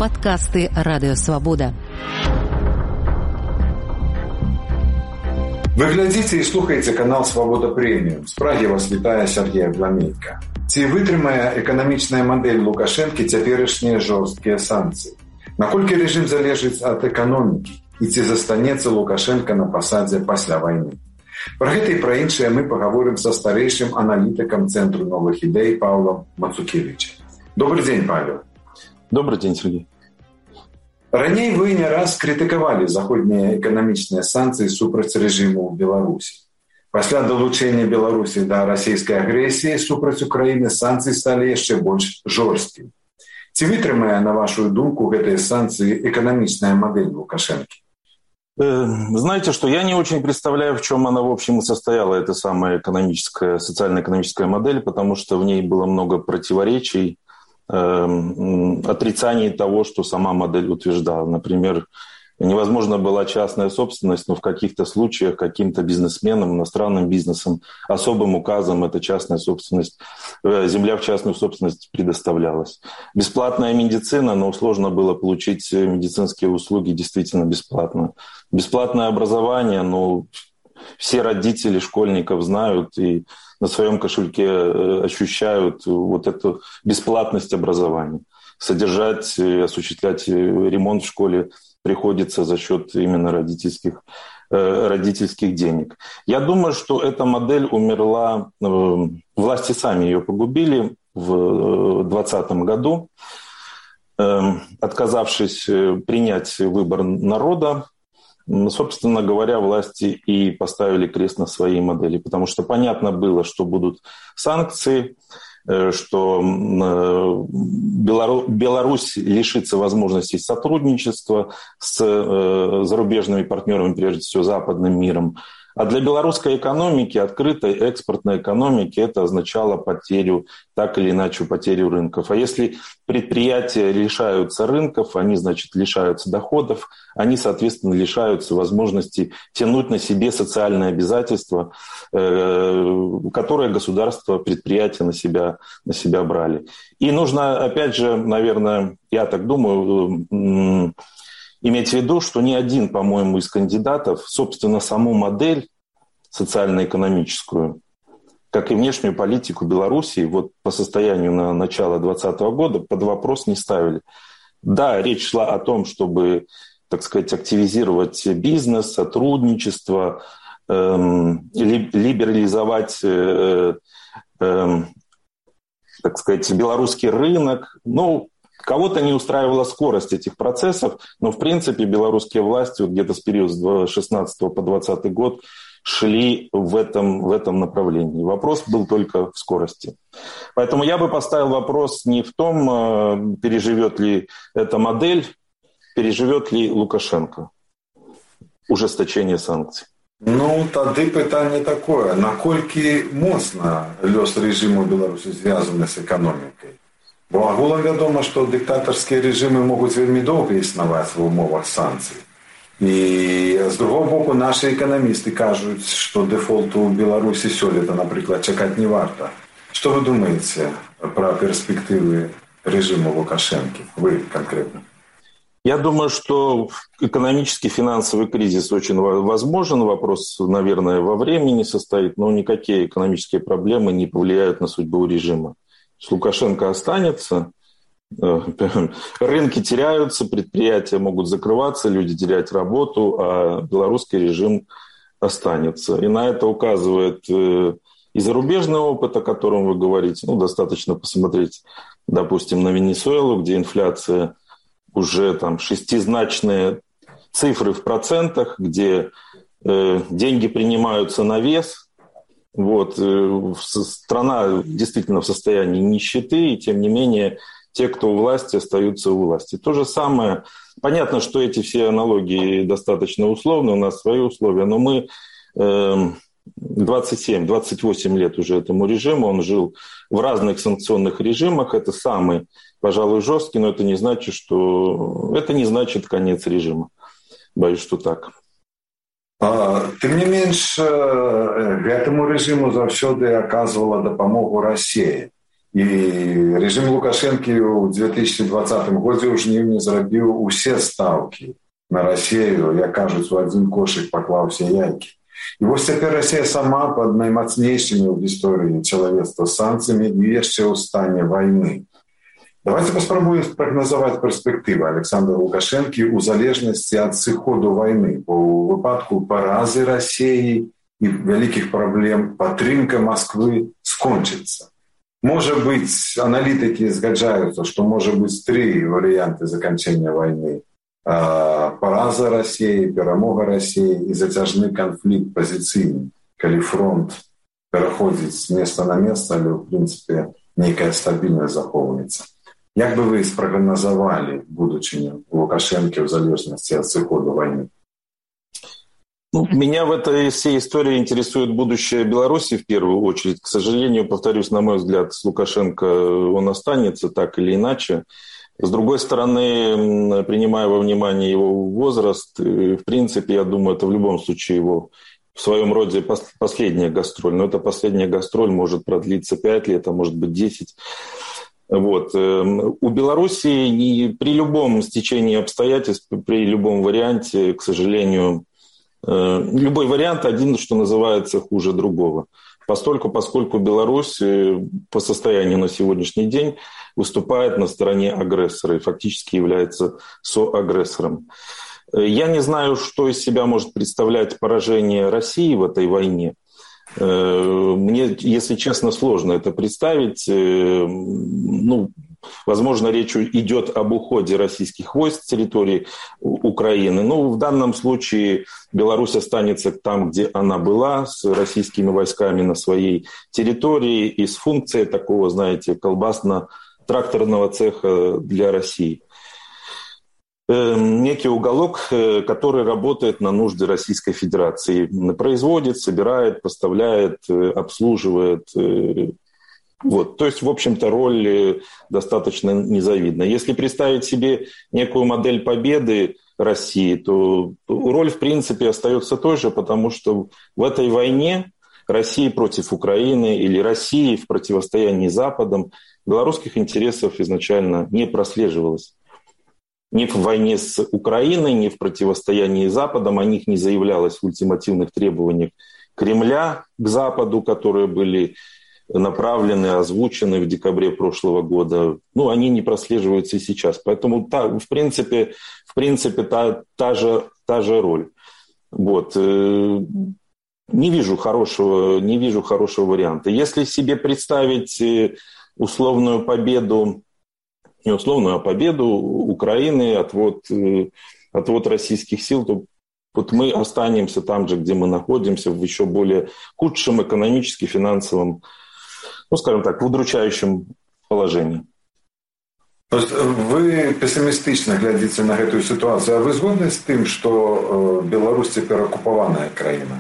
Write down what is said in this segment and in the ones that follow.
Падкасты Радыёвабода. Вы глядзіце і слухаеце канал «Свабода Прэміум». З Прагі вас вітае Сергей Абламейка. Ці вытрымае эканамічная мадэль Лукашэнкі цяперашнія жорсткія санкцыі? Наколькі рэжым залежыць ад эканомікі? І ці застанецца Лукашенко на пасадзе пасля вайны? Пра гэта і пра іншае мы пагаворым са старэйшым аналітыкам Цэнтру новых ідэй Паўлам Мацукевічам. Добрый дзень, Павел. Добрый день, Сергей. Раней вы не раз крытыкавалі заходнія эканамічныя санкцыі супраць рэжыму ў Беларусі. Пасля далучэння Беларусі да расійскай агрэсіі супраць Украіны санкцыі сталі яшчэ больш жорсткімі. Ці вытрымае, на вашу думку, гэтыя санкцыі эканамічная модель Лукашенко? Знаете, что я не очень представляю, в чем она, в общем, и состояла, эта самая экономическая, социально-экономическая модель, потому что в ней было много противоречий, отрицаний того, что сама модель утверждала. Например, невозможна была частная собственность, но в каких-то случаях каким-то бизнесменам, иностранным бизнесом, особым указом эта частная собственность, земля в частную собственность предоставлялась. Бесплатная медицина, но сложно было получить медицинские услуги действительно бесплатно. Бесплатное образование, но все родители школьников знают и на своем кошельке ощущают вот эту бесплатность образования. Содержать, осуществлять ремонт в школе приходится за счет именно родительских денег. Я думаю, что эта модель умерла, власти сами ее погубили в 2020 году, отказавшись принять выбор народа. Собственно говоря, власти и поставили крест на своей модели, потому что понятно было, что будут санкции, что Беларусь лишится возможностей сотрудничества с зарубежными партнерами, прежде всего западным миром. А для белорусской экономики, открытой экспортной экономики, это означало потерю, так или иначе, потерю рынков. А если предприятия лишаются рынков, они, значит, лишаются доходов, они, соответственно, лишаются возможности тянуть на себе социальные обязательства, которые государство, предприятия на себя брали. И нужно, опять же, наверное, я так думаю, иметь в виду, что ни один, по-моему, из кандидатов, собственно, саму модель социально-экономическую, как и внешнюю политику Беларуси, вот по состоянию на начало 2020 года под вопрос не ставили. Да, речь шла о том, чтобы, так сказать, активизировать бизнес, сотрудничество, либерализовать, так сказать, белорусский рынок. Ну, кого-то не устраивала скорость этих процессов, но, в принципе, белорусские власти вот где-то с периода с 2016 по 2020 год шли в этом направлении. Вопрос был только в скорости. Поэтому я бы поставил вопрос не в том, переживет ли эта модель, переживет ли Лукашенко ужесточение санкций. Ну, тады пытанне такое. Наколькі моцна лёс рэжыму Беларусі звязаны з эканомікай? Бо агулам вядома, што дыктатарскія рэжымы могуць вельмі доўга існаваць ва ўмовах санкцый. І з другого боку, нашы эканамісты кажуць, што дэфолту ў Беларусі сёлета, напрыклад, чакаць не варта. Што вы думаеце пра перспектывы рэжыму Лукашэнкі? Вы конкретно. Я думаю, что экономический финансовый кризис очень возможен. Вопрос, наверное, во времени состоит, но никакие экономические проблемы не повлияют на судьбу режима. Лукашенко останется, рынки теряются, предприятия могут закрываться, люди терять работу, а белорусский режим останется. И на это указывает и зарубежный опыт, о котором вы говорите. Ну, достаточно посмотреть, допустим, на Венесуэлу, где инфляция уже там шестизначные цифры в процентах, где деньги принимаются на вес. Вот, страна действительно в состоянии нищеты, и тем не менее те, кто у власти, остаются у власти. То же самое. Понятно, что эти все аналогии достаточно условны, у нас свои условия, но мы 27-28 лет уже этому режиму, он жил в разных санкционных режимах, это самый, пожалуй, жесткий, но это не значит конец режима. Боюсь, что так. Тым не менш, гэтаму рэжыму заўсёды аказвала дапамогу Расія. І рэжым Лукашэнкі ў 2020 годзе ў жніўні зрабіў усе стаўкі на Расію, як кажуць, у адзін кошык паклаўся яйкі. І вось цяпер Расія сама пад наймацнейшымі ў гісторыі чалавецтва санкцыямі і яшчэ ў стане вайны. Давайте паспрабуем спрагназаваць перспектывы Александра Лукашэнкі ў залежнасці ад сыходу вайны, бо ў выпадку паразы Расіі і вялікіх праблем падтрымка Масквы скончыцца. Можа быць, аналітыкі згаджаюцца, што можа быць 3 варыянты заканчэння вайны. Параза Расіі, перамога Расіі і зацяжны канфлікт пазіцыйны, калі фронт пераходзіць з месца на месца, але ў прынцыпе нейкая стабільнасць захоўваецца. Як бы вы спрагназавалі будучыню Лукашэнкі в залежности от сыхода войны? Меня в этой всей истории интересует будущее Беларуси в первую очередь. К сожалению, повторюсь, на мой взгляд, с Лукашенко он останется так или иначе. С другой стороны, принимая во внимание его возраст, в принципе, я думаю, это в любом случае его в своем роде последняя гастроль. Но эта последняя гастроль может продлиться 5 лет, а может быть 10. Вот. У Беларуси при любом стечении обстоятельств, при любом варианте, к сожалению, любой вариант один, что называется, хуже другого. Поскольку Беларусь по состоянию на сегодняшний день выступает на стороне агрессора и фактически является соагрессором. Я не знаю, что из себя может представлять поражение России в этой войне. Мне, если честно, сложно это представить. Возможно, речь идет об уходе российских войск с территории Украины. Но в данном случае Беларусь останется там, где она была, с российскими войсками на своей территории и с функцией такого, знаете, колбасно-тракторного цеха для России. Некий уголок, который работает на нужды Российской Федерации. Производит, собирает, поставляет, обслуживает. Вот. То есть, в общем-то, роль достаточно незавидна. Если представить себе некую модель победы России, то роль, в принципе, остается той же, потому что в этой войне России против Украины или России в противостоянии с Западом белорусских интересов изначально не прослеживалось. Ни в войне с Украиной, ни в противостоянии с Западом о них не заявлялось в ультимативных требованиях Кремля к Западу, которые были направлены, озвучены в декабре прошлого года. Они не прослеживаются и сейчас. Поэтому, в принципе та же роль. Вот. Не вижу хорошего варианта. Если себе представить условную победу, не условную, а победу Украины, отвод российских сил, то вот мы останемся там же, где мы находимся, в еще более худшем экономически, финансовом, скажем так, в удручающем положении. То есть вы пессимистично глядите на эту ситуацию. А вы згодны с тем, что Беларусь теперь оккупованная краина?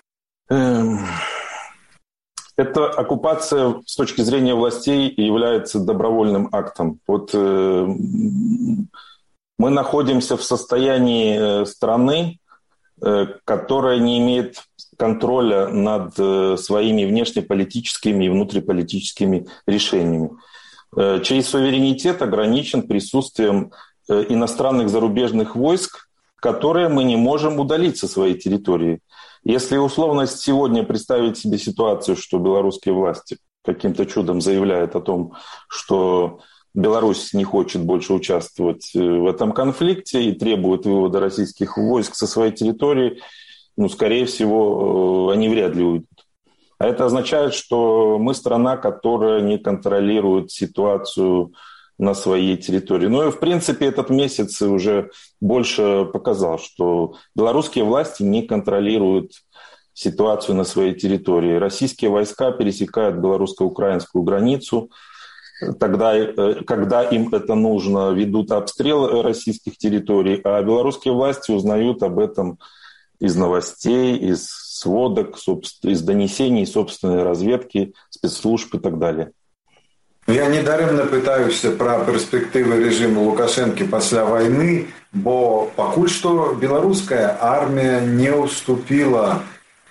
Эта оккупация с точки зрения властей является добровольным актом. Вот мы находимся в состоянии страны, которая не имеет контроля над своими внешнеполитическими и внутриполитическими решениями, чей суверенитет ограничен присутствием иностранных зарубежных войск, которые мы не можем удалить со своей территории. Если условно сегодня представить себе ситуацию, что белорусские власти каким-то чудом заявляют о том, что Беларусь не хочет больше участвовать в этом конфликте и требует вывода российских войск со своей территории, скорее всего, они вряд ли уйдут. А это означает, что мы страна, которая не контролирует ситуацию на своей территории. И, в принципе, этот месяц уже больше показал, что белорусские власти не контролируют ситуацию на своей территории. Российские войска пересекают белорусско-украинскую границу. Тогда, когда им это нужно, ведут обстрел российских территорий, а белорусские власти узнают об этом из новостей, из сводок, из донесений собственной разведки, спецслужб и так далее. Я недарэмна пытаюся пра перспектывы рэжыму Лукашэнкі пасля вайны, бо пакуль што беларуская армія не ўступіла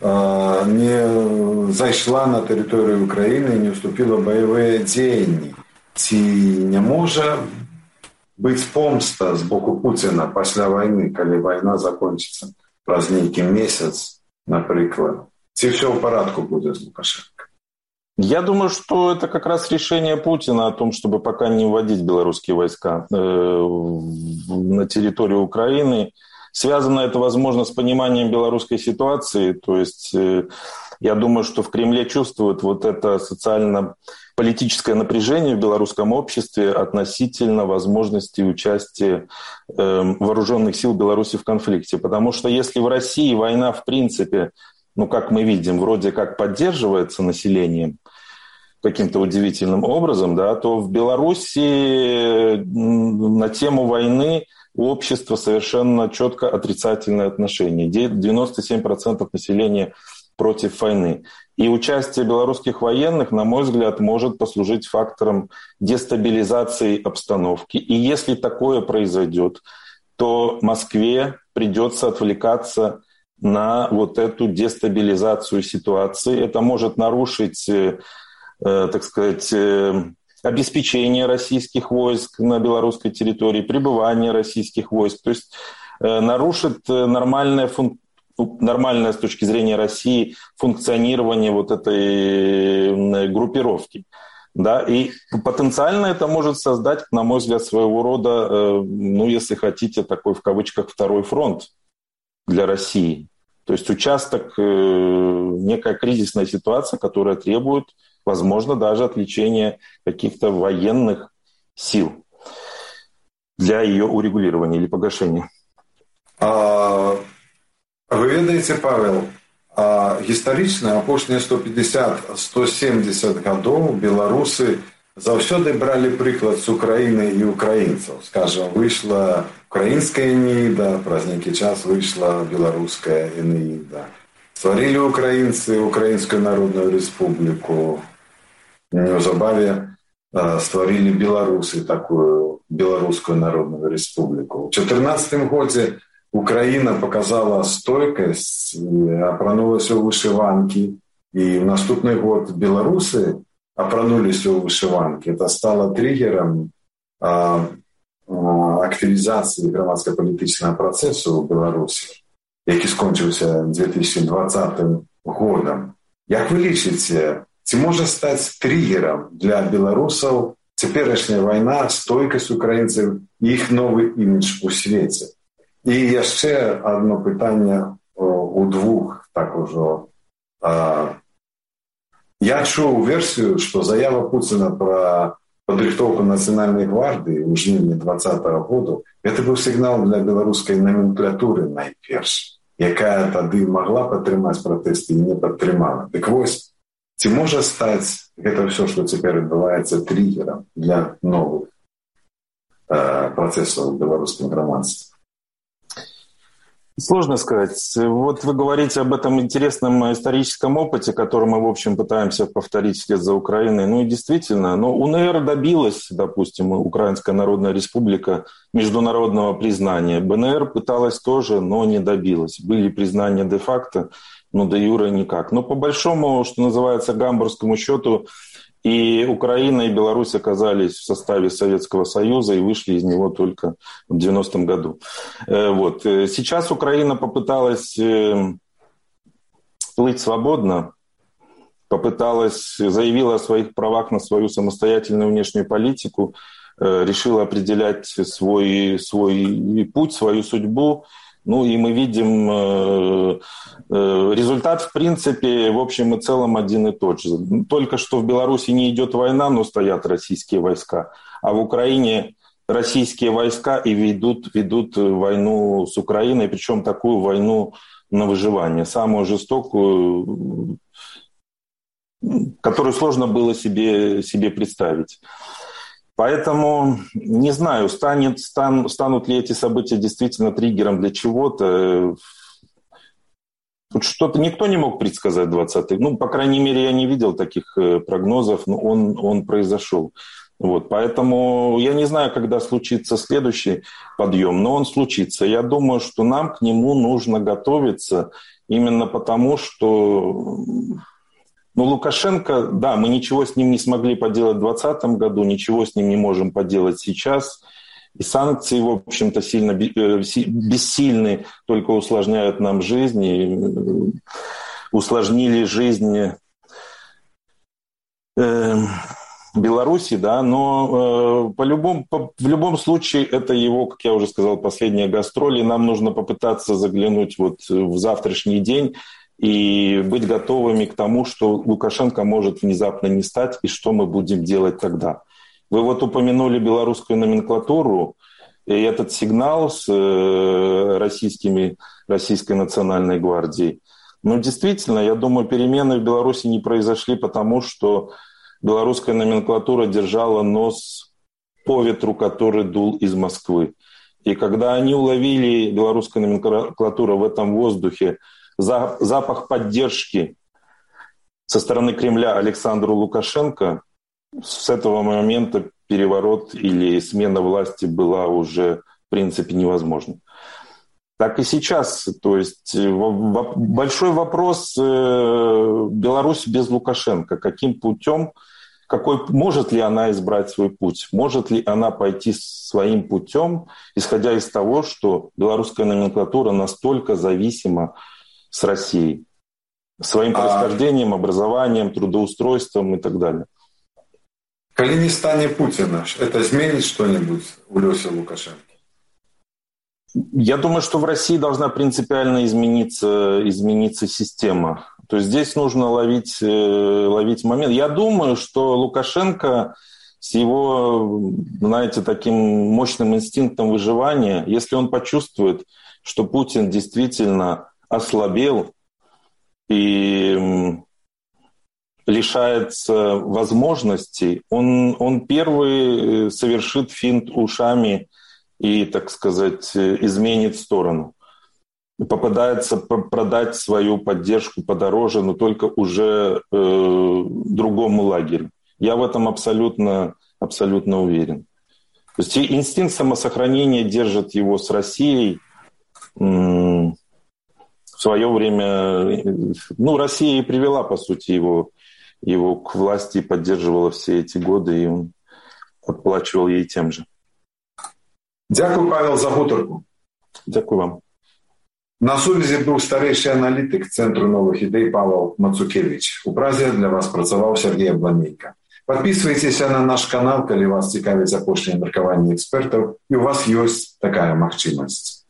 не зайшла на тэрыторыю Украіны, не ўступіла баявыя дзеянні. Ці не можа быць помста з боку Пуціна пасля вайны, калі вайна закончыцца праз нейкі месяц, напрыклад? Ці все в порядку будет с Лукашенко? Я думаю, что это как раз решение Путина о том, чтобы пока не вводить белорусские войска на территорию Украины. Связано это, возможно, с пониманием белорусской ситуации. То есть я думаю, что в Кремле чувствуют вот это социально-политическое напряжение в белорусском обществе относительно возможности участия вооруженных сил Беларуси в конфликте. Потому что если в России война, в принципе, как мы видим, вроде как поддерживается населением каким-то удивительным образом, да, то в Беларуси на тему войны у общества совершенно четко отрицательное отношение. 97% населения против войны. И участие белорусских военных, на мой взгляд, может послужить фактором дестабилизации обстановки. И если такое произойдет, то Москве придется отвлекаться на вот эту дестабилизацию ситуации. Это может нарушить, так сказать, обеспечение российских войск на белорусской территории, пребывание российских войск. То есть нарушит нормальное с точки зрения России функционирование вот этой группировки. Да? И потенциально это может создать, на мой взгляд, своего рода, если хотите, такой в кавычках второй фронт для России. То есть участок, некая кризисная ситуация, которая требует, возможно, даже отвлечения каких-то военных сил для ее урегулирования или погашения. Вы ведаете, Павел, гістарычна апошнія 150-170 гадоў беларусы заўсёды бралі прыклад з Украіны і украінцаў. Скажем, выйшла украінская Энеіда, праз нейкі час выйшла беларуская Энеіда. Стварылі украінцы Украінскую Народную Рэспубліку. Неўзабаве стварылі беларусы такую Беларускую Народную Рэспубліку. У 2014 годзе Украина показала стойкость, апранулася ў вышиванки, и в наступный год белорусы апранулись у вышиванки. Это стало триггером активизации громадско-политического процесса в Беларуси, який скончился 2020 годом. Як вы лічыце, ці можа стаць триггером для беларусаў цяперашняя война, стойкость украинцев и их новый имидж у свете? І яшчэ одно пытанне у двух, так ужо. Я чуў версію, што заява Пуціна пра падрыхтоўку нацыянальнай гвардыі ў жніўні 2020 году гэта быў сігнал для беларускай номенклатуры найперш, якая тады магла падтрымаць пратэсты і не падтрымала. Дык вось, ці можа стаць гэта ўсё, што цяпер адбываецца, триггером для новых працэсаў у беларускім грамадстве? Сложно сказать. Вот вы говорите об этом интересном историческом опыте, который мы, в общем, пытаемся повторить вслед за Украиной. И действительно, УНР добилась, допустим, Украинская Народная Республика, международного признания. БНР пыталась тоже, но не добилась. Были признания де-факто, но де-юре никак. Но по большому, что называется, гамбургскому счету, и Украина, и Беларусь оказались в составе Советского Союза и вышли из него только в 90-м году. Вот. Сейчас Украина попыталась плыть свободно, заявила о своих правах на свою самостоятельную внешнюю политику, решила определять свой путь, свою судьбу. И мы видим результат, в принципе, в общем и целом один и тот же. Только что в Беларуси не идет война, но стоят российские войска. А в Украине российские войска и ведут войну с Украиной, причем такую войну на выживание, самую жестокую, которую сложно было себе представить. Поэтому не знаю, станут ли эти события действительно триггером для чего-то. Тут что-то никто не мог предсказать 20-й. По крайней мере, я не видел таких прогнозов, но он произошел. Вот, поэтому я не знаю, когда случится следующий подъем, но он случится. Я думаю, что нам к нему нужно готовиться именно потому, что Лукашенко, да, мы ничего с ним не смогли поделать в 2020 году, ничего с ним не можем поделать сейчас. И санкции, в общем-то, сильно бессильны, только усложняют нам жизнь и усложнили жизнь Беларуси, да, но в любом случае это его, как я уже сказал, последние гастроли. Нам нужно попытаться заглянуть вот в завтрашний день и быть готовыми к тому, что Лукашенко может внезапно не стать, и что мы будем делать тогда. Вы вот упомянули белорусскую номенклатуру, и этот сигнал с Российской национальной гвардией. Ну, действительно, я думаю, перемены в Беларуси не произошли, потому что белорусская номенклатура держала нос по ветру, который дул из Москвы. И когда они уловили, белорусская номенклатура, в этом воздухе запах поддержки со стороны Кремля Александру Лукашенко, с этого момента переворот или смена власти была уже, в принципе, невозможна. Так и сейчас. То есть большой вопрос: Беларусь без Лукашенко. Каким путем, может ли она избрать свой путь? Может ли она пойти своим путем, исходя из того, что белорусская номенклатура настолько зависима с Россией? Своим происхождением, образованием, трудоустройством и так далее. Коли не станет Путина, это изменит что-нибудь у Лёси Лукашенко? Я думаю, что в России должна принципиально измениться система. То есть здесь нужно ловить момент. Я думаю, что Лукашенко с его, знаете, таким мощным инстинктом выживания, если он почувствует, что Путин действительно ослабел и лишается возможностей, он первый совершит финт ушами и, так сказать, изменит сторону. Попадается продать свою поддержку подороже, но только уже другому лагерю. Я в этом абсолютно уверен. То есть инстинкт самосохранения держит его с Россией. В свое время Россия и привела, по сути, его к власти и поддерживала все эти годы, и он отплачивал ей тем же. Дякую, Павел, за гутарку. Дякую вам. На сувязі був старейший аналітик Центру новых ідей Павел Мацукевич. У Празе для вас працаваў Сергей Абламейка. Подписывайтесь на наш канал, калі вас цікавіць апошнія меркаванні экспертаў, і у вас ёсць такая магчымасць.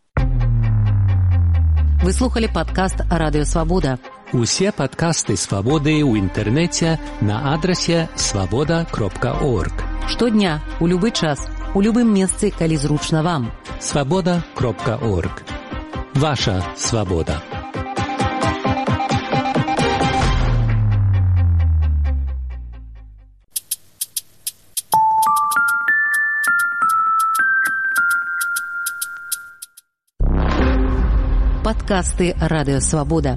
Вы слухали падкаст «Радыё Свабода». Усе падкасты «Свабоды» ў інтэрнэце на адрасе свабода.орг. Штодня, у любы час, у любым месцы, калі зручна вам. свабода.орг. Ваша свобода. Подкасты «Радыё Свабода».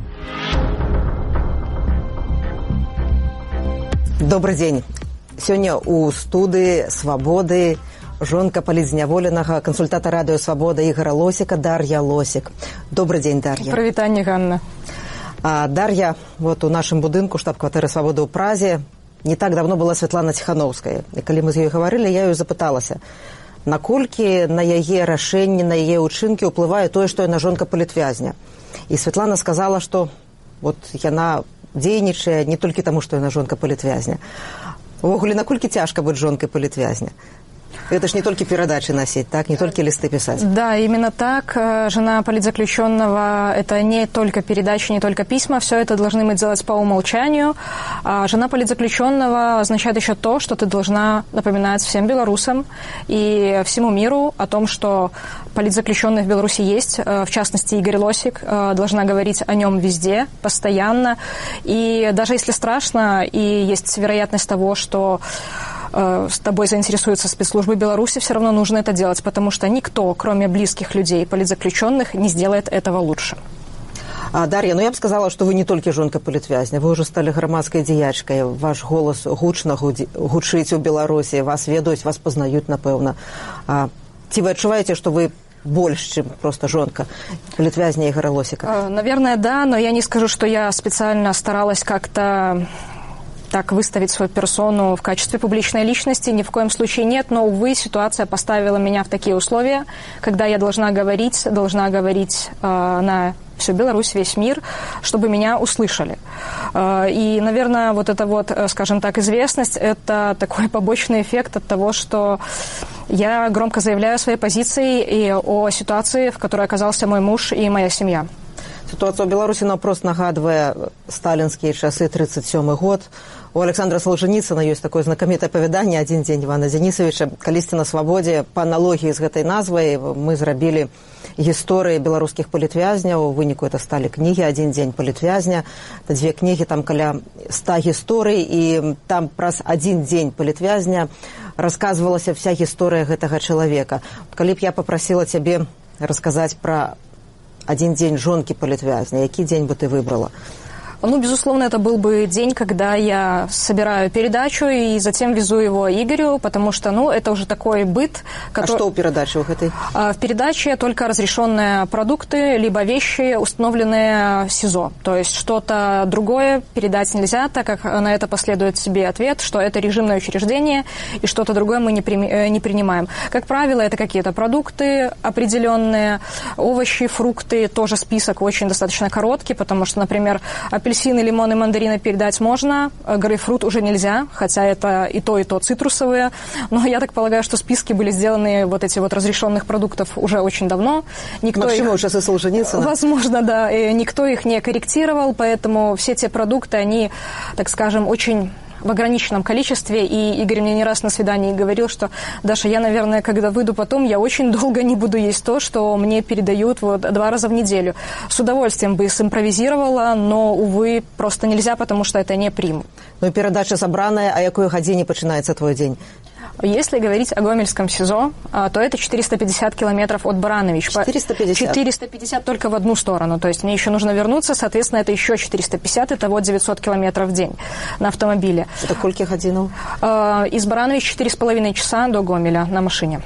Добрый день. Сегодня у студии «Свободы» жонка палізняволенага кансультата радыё «Свабода» Ігора Лосіка, Дар'я Лосік. Добрый день, Дар'я. Прывітанне, Ганна. Дар'я, вот у нашым будынку штаб-кватэры «Свабоды» ў Празе не так давно была Святлана Ціхановская. І калі мы з ёй гаварылі, я ёй запыталася, наколькі на яе рашэнні, на яе ўчынкі ўплывае тое, што яна жонка палітвязня. І Святлана сказала, што вот яна дзейнічае не толькі таму, што яна жонка палітвязня. Увогуле, наколькі цяжка быць жонкай палітвязня? Это ж не только передачи носить, так? Не только листы писать. Да, именно так. Жена политзаключенного – это не только передачи, не только письма. Все это должны мы делать по умолчанию. А жена политзаключенного означает еще то, что ты должна напоминать всем белорусам и всему миру о том, что политзаключенный в Беларуси есть. В частности, Игорь Лосик. Должна говорить о нем везде, постоянно. И даже если страшно, и есть вероятность того, что с тобой заинтересуются спецслужбы Беларуси, все равно нужно это делать, потому что никто, кроме близких людей, политзаключенных, не сделает этого лучше. Дар'я, я б сказала, што вы не толькі жонка палітвязня, вы ўжо сталі грамадскай дзеячкай, ваш голас гучна гучыць у Беларусі, вас ведаюць, вас пазнаюць, напэўна. Ці вы адчуваеце, што вы больше, чем просто жонка палітвязня Игоря Лосика? Наверное, да, но я не скажу, что я специально старалась как-то так выставить свою персону в качестве публичной личности. Ни в коем случае нет, но, увы, ситуация поставила меня в такие условия, когда я должна говорить на всю Беларусь, весь мир, чтобы меня услышали. И, наверное, вот эта вот, скажем так, известность – это такой побочный эффект от того, что я громко заявляю о своей позиции и о ситуации, в которой оказался мой муж и моя семья. Ситуація ў Беларусі наўпрост нагадвае сталінскія часы, 37-й год. У Александра Солженіцына ёсць такое знакамітае апавяданне «Адзін дзень Івана Дзенісавіча». Калісьці на свабодзе, па аналогіі з гэтай назвай, мы зрабілі гісторыі беларускіх палітвязняў. У выніку это сталі кнігі «Адзін дзень палітвязня». Это 2 кнігі, там каля 100 гісторый, і там праз адзін дзень палітвязня расказвалася вся гісторыя гэтага чалавека. Калі б я папрасіла цябе расказаць пра один день жонки палітвязня, який день бы ты выбрала? Ну, безусловно, это был бы день, когда я собираю передачу и затем везу его Игорю, потому что, это уже такой быт. А что у передачи? В передаче только разрешенные продукты, либо вещи, установленные в СИЗО. То есть что-то другое передать нельзя, так как на это последует себе ответ, что это режимное учреждение, и что-то другое мы не принимаем. Как правило, это какие-то продукты определенные, овощи, фрукты, тоже список очень достаточно короткий, потому что, например, апельсины, лимоны, мандарины передать можно, грейпфрут уже нельзя, хотя это и то цитрусовые. Но я так полагаю, что списки были сделаны вот эти вот разрешенных продуктов уже очень давно. Почему сейчас и Солженицына? Возможно, да. И никто их не корректировал, поэтому все те продукты, они, так скажем, очень в ограниченном количестве, и Игорь мне не раз на свидании говорил, что, Даша, я, наверное, когда выйду потом, я очень долго не буду есть то, что мне передают 2 раза в неделю. С удовольствием бы симпровизировала, но, увы, просто нельзя, потому что это не примут. Передача собранная, а якой године начинается твой день? Если говорить о Гомельском СИЗО, то это 450 километров от Баранович. 450? 450 только в одну сторону. То есть мне еще нужно вернуться, соответственно, это еще 450, итого 900 километров в день на автомобиле. Это сколько годинов? Из Баранович 4,5 часа до Гомеля на машине.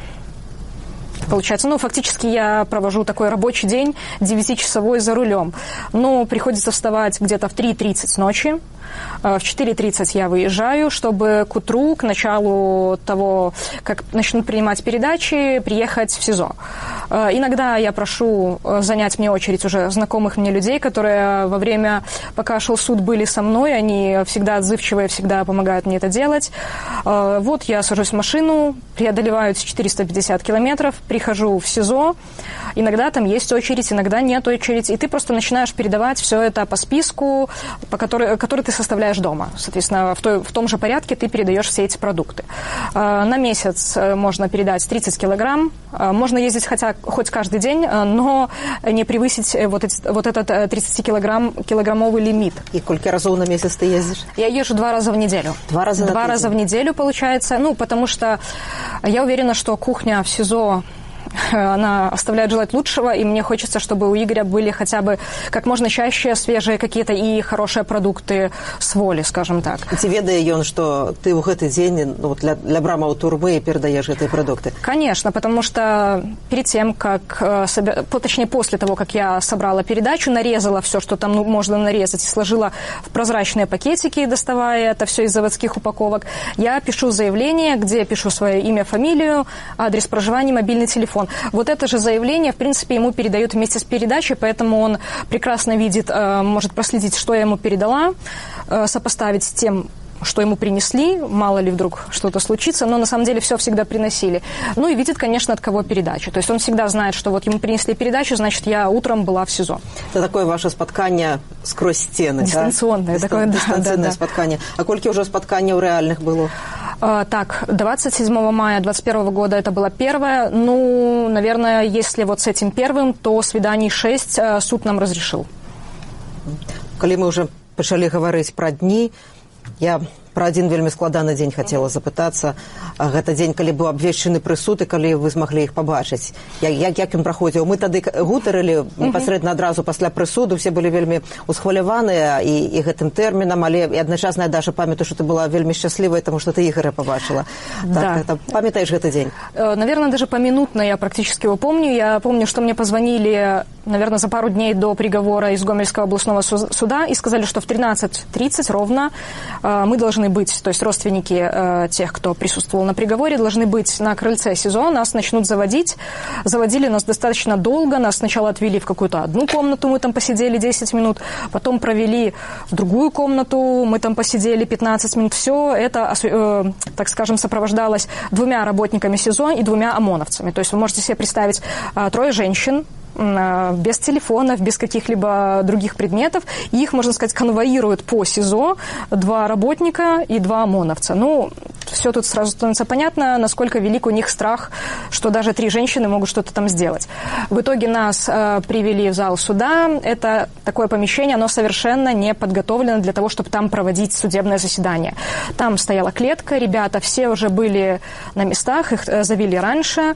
Получается, фактически я провожу такой рабочий день, 9-часовой за рулем. Но приходится вставать где-то в 3:30 ночи. В 4:30 я выезжаю, чтобы к утру, к началу того, как начнут принимать передачи, приехать в СИЗО. Иногда я прошу занять мне очередь уже знакомых мне людей, которые во время, пока шел суд, были со мной. Они всегда отзывчивые, всегда помогают мне это делать. Вот я сажусь в машину, преодолеваю 450 километров, прихожу в СИЗО. Иногда там есть очередь, иногда нет очереди. И ты просто начинаешь передавать все это по списку, который ты составляешь дома. Соответственно, в том же порядке ты передаешь все эти продукты. На месяц можно передать 30 килограмм. Можно ездить хоть каждый день, но не превысить вот этот 30-килограммовый лимит. И сколько разов на месяц ты ездишь? Я езжу 2 раза в неделю. 2 раза на 2 раза в неделю, получается. Потому что я уверена, что кухня в СИЗО, она оставляет желать лучшего, и мне хочется, чтобы у Игоря были хотя бы как можно чаще свежие какие-то и хорошие продукты с воли, скажем так. Ці ведае ён, што ты ў гэты дзень для брамаў турмы передаешь эти продукты? Конечно, потому что перед тем, точнее после того, как я собрала передачу, нарезала все, что там можно нарезать, и сложила в прозрачные пакетики, доставая это все из заводских упаковок, я пишу заявление, где пишу свое имя, фамилию, адрес проживания, мобильный телефон. Вот это же заявление, в принципе, ему передают вместе с передачей, поэтому он прекрасно видит, может проследить, что я ему передала, сопоставить с тем, что ему принесли, мало ли вдруг что-то случится, но на самом деле все всегда приносили. И видит, конечно, от кого передачу. То есть он всегда знает, что вот ему принесли передачу, значит, я утром была в СИЗО. Это такое ваше спотканье сквозь стены, дистанционное, да? Такое, дистанционное спотканье. А сколько уже спотканий у реальных было? Так, 27 мая 2021 года это было первое. Наверное, если вот с этим первым, то свиданий 6 суд нам разрешил. Коли мы уже начали говорить про дни, я пра адзін вельмі складаны дзень хацела запытацца. Гэта дзень, калі быў абвешчаны прысуд і калі вы змаглі іх пабачыць. Як ён праходзіў? Мы тады гутарылі непасрэдна адразу пасля прысуду, все былі вельмі усхваляваныя і гэтым тэрмінам, але і адначасна, Даша, памятаю, што ты была вельмі шчаслівая, тому што ты Ігора пабачыла. Да. Так, памятаешь этот день? Наверное, даже поминутно я практически его помню. Я помню, что мне позвонили, наверное, за пару дней до приговора из Гомельского областного суда и сказали, что в 13:30 ровно мы должны быть, то есть родственники тех, кто присутствовал на приговоре, должны быть на крыльце СИЗО, нас начнут заводить. Заводили нас достаточно долго, нас сначала отвели в какую-то одну комнату, мы там посидели 10 минут, потом провели в другую комнату, мы там посидели 15 минут. Все это, так скажем, сопровождалось 2 работниками СИЗО и 2 ОМОНовцами. То есть вы можете себе представить 3 женщин, без телефонов, без каких-либо других предметов. И их, можно сказать, конвоируют по СИЗО 2 работника и 2 ОМОНовца. Ну, все тут сразу становится понятно, насколько велик у них страх, что даже 3 женщины могут что-то там сделать. В итоге нас привели в зал суда. Это такое помещение, оно совершенно не подготовлено для того, чтобы там проводить судебное заседание. Там стояла клетка, ребята все уже были на местах, их завели раньше.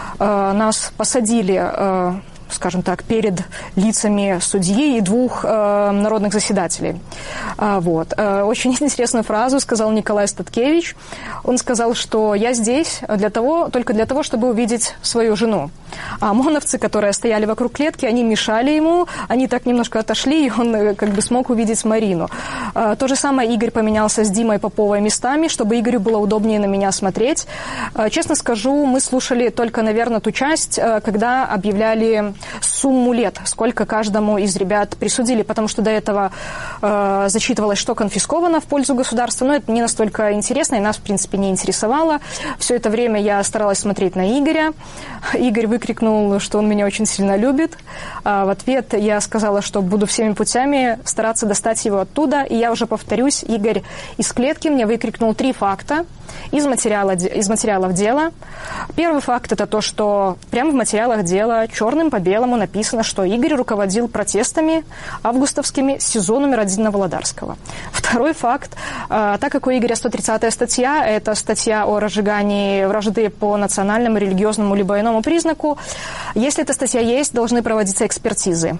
Нас посадили, скажем так, перед лицами судьи и 2 народных заседателей. Вот. Очень интересную фразу сказал Николай Статкевич. Он сказал, что я здесь только для того, чтобы увидеть свою жену. А ОМОНовцы, которые стояли вокруг клетки, они мешали ему, они так немножко отошли, и он как бы смог увидеть Марину. То же самое Игорь поменялся с Димой Поповой местами, чтобы Игорю было удобнее на меня смотреть. Честно скажу, мы слушали только, наверное, ту часть, когда объявляли сумму лет, сколько каждому из ребят присудили, потому что до этого зачитывалось, что конфисковано в пользу государства, но это не настолько интересно, и нас, в принципе, не интересовало. Все это время я старалась смотреть на Игоря. Игорь выкрикнул, что он меня очень сильно любит. В ответ я сказала, что буду всеми путями стараться достать его оттуда, и я уже повторюсь, Игорь из клетки мне выкрикнул 3 факта из материалов дела. Первый факт – это то, что прямо в материалах дела черным по белому написано, что Игорь руководил протестами августовскими СИЗО номер 1 на Володарского. Второй факт – так как у Игоря 130-я статья, это статья о разжигании вражды по национальному, религиозному либо иному признаку, если эта статья есть, должны проводиться экспертизы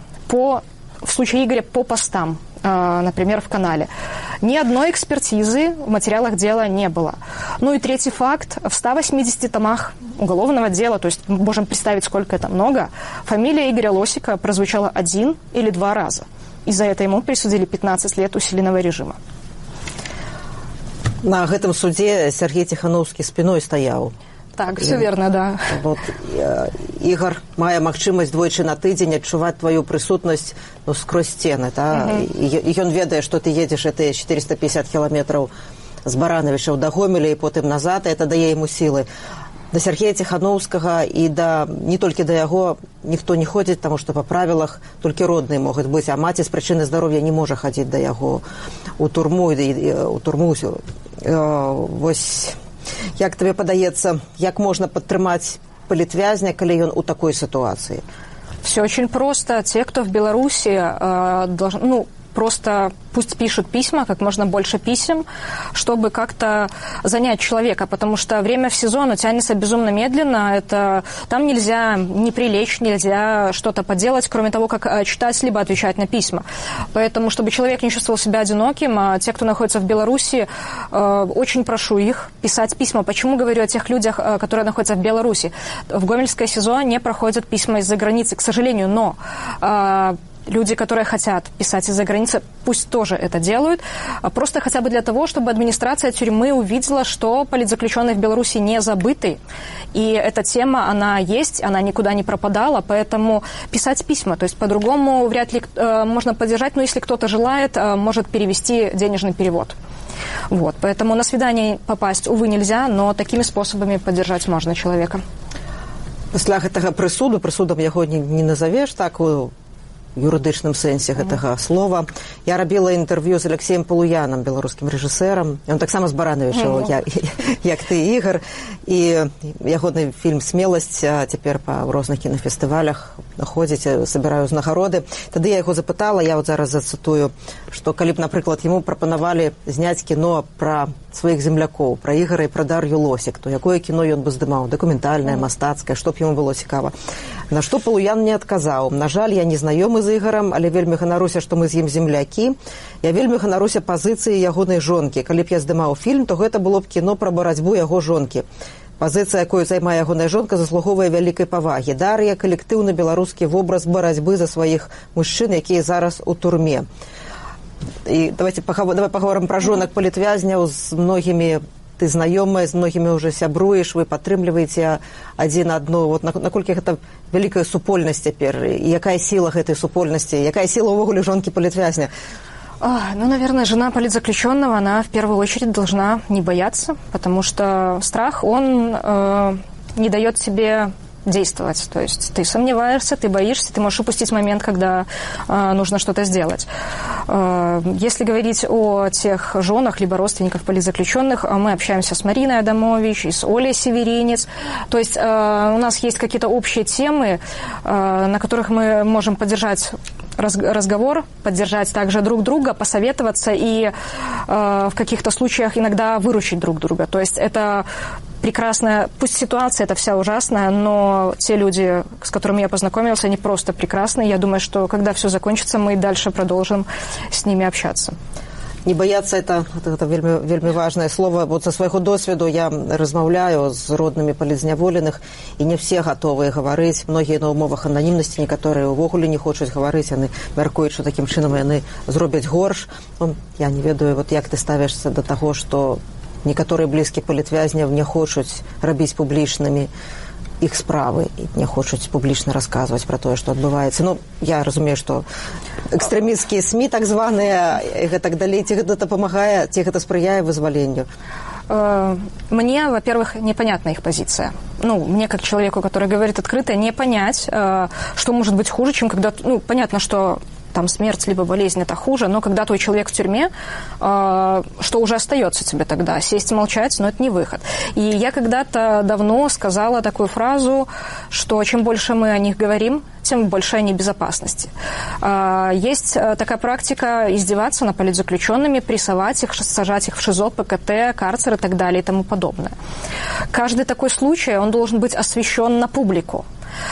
в случае Игоря по постам, например, в канале. Ни одной экспертизы в материалах дела не было. Ну и третий факт. В 180 томах уголовного дела, то есть мы можем представить, сколько это много, фамилия Игоря Лосика прозвучала 1 или 2 раза. И за это ему присудили 15 лет усиленного режима. На гэтым суде Сергей Тихановский спиной стоял. Так, все верно, да. Вот, Ігор мае магчымасць двойчы на тыдзень адчуваць твою прысутнасць скрозь сцены. І ён ведае, што ты едзеш гэтыя 450 кіламетраў з Баранавічаў да Гомеля і потым назад, і это дае яму сілы. Да Сергея Тихановскага і не толькі да яго ніхто не ходзіць, таму што па правілах толькі родныя могуць быць, а маці з прычыны здароўя не можа хадзіць да яго у турму. Вось, як тебе падаецца, як можна падтрымаць палітвязня, калі ён у такой ситуации? Все очень просто. Те, кто в Беларуси, просто пусть пишут письма, как можно больше писем, чтобы как-то занять человека, потому что время в СИЗО, оно тянется безумно медленно, там нельзя не прилечь, нельзя что-то поделать, кроме того, как читать, либо отвечать на письма. Поэтому, чтобы человек не чувствовал себя одиноким, а те, кто находится в Беларуси, очень прошу их писать письма. Почему говорю о тех людях, которые находятся в Беларуси? В Гомельское СИЗО не проходят письма из-за границы, к сожалению, но люди, которые хотят писать из-за границы, пусть тоже это делают, просто хотя бы для того, чтобы администрация тюрьмы увидела, что политзаключенные в Беларуси не забыты, и эта тема, она есть, она никуда не пропадала, поэтому писать письма, то есть по-другому вряд ли можно поддержать, но если кто-то желает, может перевести денежный перевод. Вот, поэтому на свидание попасть, увы, нельзя, но такими способами поддержать можно человека. Пасля гэтага прысудам яго не назовеш так у юрыдычным сэнсе гэтага слова. Я рабіла інтэрв'ю з Алексеем Полуянам, беларускім рэжысэрам. Ён таксама з Баранавічаў, як ты, Ігор. І ягоны фільм «Смеласць» цяпер па розных кінафестывалях ходзіць, сабіраю ўзнагароды. Тады я яго запытала, я вот зараз зацытую, што калі б, напрыклад, яму прапанавалі зняць кіно пра сваіх землякоў, пра Ігара і пра Дар'ю Лосік, то якое кіно ён бы здымаў? Дакументальнае, мастацкае, што б яму было цікава? На што Палуян не адказаў. На жаль, я не знаёмы з Ігарам, але вельмі ганаруся, што мы з ім землякі. Я вельмі ганаруся пазіцыі ягонай жонкі. Калі б я здымаў фільм, то гэта было б кіно пра барацьбу яго жонкі. Пазіцыя, якую займае ягоная жонка, заслуговуе вялікай павагі. Дар'я – калектыўны беларускі вобраз барацьбы за сваіх мужчын, якія зараз у турме. І давай паговорым пра жонак палітвязняў. З многімі ты знаёмая, з многімі ўжо сябруеш, вы падтрымліваеце адзін адну. Вот наколькі гэта вялікая супольнасць цяпер? І якая сіла гэтай супольнасці? Якая сіла ўвогуле жонкі палітвязня? Ну, наверное, жена политзаключенного, она в первую очередь должна не бояться, потому что страх, он не дает тебе действовать. То есть ты сомневаешься, ты боишься, ты можешь упустить момент, когда нужно что-то сделать. Если говорить о тех женах либо родственниках политзаключенных, мы общаемся с Мариной Адамович и с Олей Северинец. То есть у нас есть какие-то общие темы, на которых мы можем поддержать разговор, поддержать также друг друга, посоветоваться и в каких-то случаях иногда выручить друг друга. То есть это прекрасная, пусть ситуация это вся ужасная, но те люди, с которыми я познакомилась, они просто прекрасные. Я думаю, что когда все закончится, мы дальше продолжим с ними общаться. Не бояться это вельмі важное слово. Вот со свайго досведу я размаўляю з роднымі палітзняволеных, і не все готовы гаварыць. Многія на умовах ананімнасці, некаторыя ўвогуле не хочуць гаварыць, яны мяркуюць, што такім чынам яны зробяць горш. Я не ведаю, вот як ты ставішся до таго, што некаторыя блізкія палітвязняў не хочуць рабіць публічнымі іх справы і не хочуць публічна расказваць пра тое, што адбываецца. Ну, я разумею, што экстрэмісцкія СМІ, так званыя, і гэтак далей, ці гэта дапамагае, ці гэта спрыяе вызваленню? Мне, во-первых, непонятна их позиция. Ну, мне, как человеку, который говорит открыто, не понять, что может быть хуже, чем когда... Ну, понятно, что там смерть либо болезнь – это хуже, но когда твой человек в тюрьме, что уже остается тебе тогда? Сесть и молчать, но это не выход. И я когда-то давно сказала такую фразу, что чем больше мы о них говорим, тем больше они безопасности. Есть такая практика издеваться над политзаключенными, прессовать их, сажать их в ШИЗО, ПКТ, карцер и так далее и тому подобное. Каждый такой случай, он должен быть освещен на публику.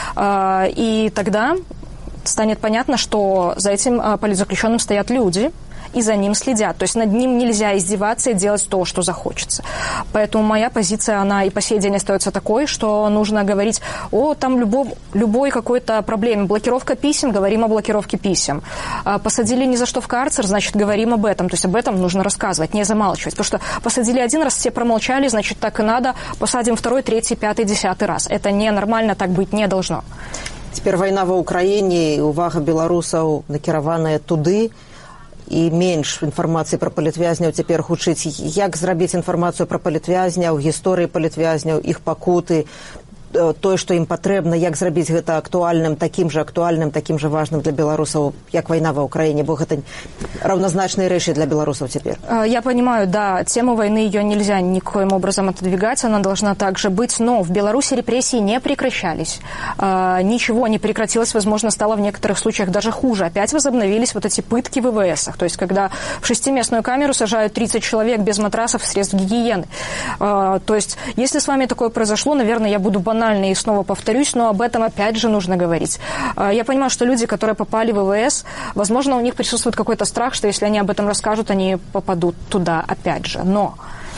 И тогда станет понятно, что за этим политзаключенным стоят люди, и за ним следят. То есть над ним нельзя издеваться и делать то, что захочется. Поэтому моя позиция, она и по сей день остается такой, что нужно говорить о там любой какой-то проблеме. Блокировка писем, говорим о блокировке писем. Посадили ни за что в карцер, значит, говорим об этом. То есть об этом нужно рассказывать, не замалчивать. Потому что посадили один раз, все промолчали, значит, так и надо. Посадим второй, третий, пятый, 10 раз. Это ненормально, так быть не должно. Цяпер вайна ва ўкраіне, увага беларусаў накіраваная туды, і менш інфармацыі пра палітвязняў цяпер гучыць. Як зрабіць інфармацыю пра палітвязняў, гісторыі палітвязняў, іх пакуты, тое, што ім патрэбна, як зрабіць гэта актуальным, такім жа важным для беларусаў, як вайна ва ўкраіне, бо гэта равнозначные рэчы для белорусов теперь. Я понимаю, да, тему войны ее нельзя никоим образом отодвигать, она должна также быть, но в Беларуси репрессии не прекращались. Ничего не прекратилось, возможно, стало в некоторых случаях даже хуже. Опять возобновились вот эти пытки в ВВСах, то есть когда в 6-местную камеру сажают 30 человек без матрасов и средств гигиены. То есть если с вами такое произошло, наверное, я буду банальной и снова повторюсь, но об этом опять же нужно говорить. Я понимаю, что люди, которые попали в ВВС, возможно, у них присутствует какой-то страх, что если они об этом расскажут, они попадут туда опять же. Но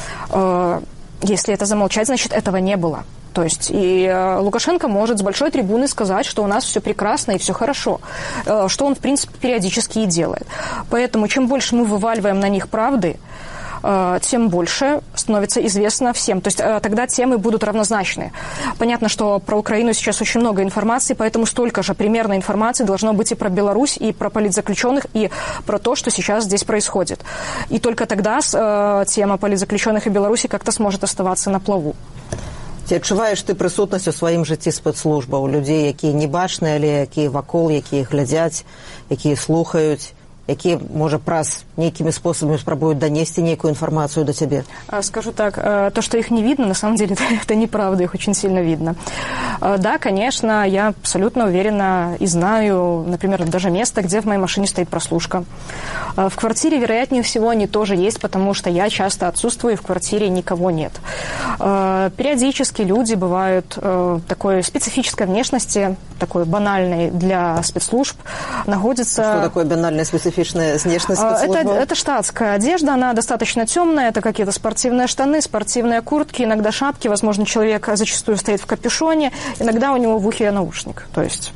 если это замолчать, значит, этого не было. То есть и Лукашенко может с большой трибуны сказать, что у нас все прекрасно и все хорошо, что он, в принципе, периодически и делает. Поэтому чем больше мы вываливаем на них правды, тем больше становится известно всем. То есть тогда темы будут равнозначны. Понятно, что про Украину сейчас очень много информации, поэтому столько же примерно информации должно быть и про Беларусь, и про политзаключенных, и про то, что сейчас здесь происходит. И только тогда тема политзаключенных и Беларуси как-то сможет оставаться на плаву. Ці адчуваеш ты прысутнасць у сваім жыцці спецслужбаў, людзей, якія не бачныя, але якія вакол, якія глядзяць, якія слухаюць, якія, можа, праз нейкімі спосабамі спрабуюць данесці нейкую інфармацыю да цябе? Скажу так, то, что их не видно, на самом деле это неправда, их очень сильно видно. Да, конечно, я абсолютно уверена и знаю, например, даже место, где в моей машине стоит прослушка. В квартире, вероятнее всего, они тоже есть, потому что я часто отсутствую, и в квартире никого нет. Периодически люди бывают такой специфической внешности, такой банальной для спецслужб, находятся... Что такое банальная специфичная внешность спецслужбы? Это штатская одежда, она достаточно темная, это какие-то спортивные штаны, спортивные куртки, иногда шапки, возможно, человек зачастую стоит в капюшоне, иногда у него в ухе наушник, то есть...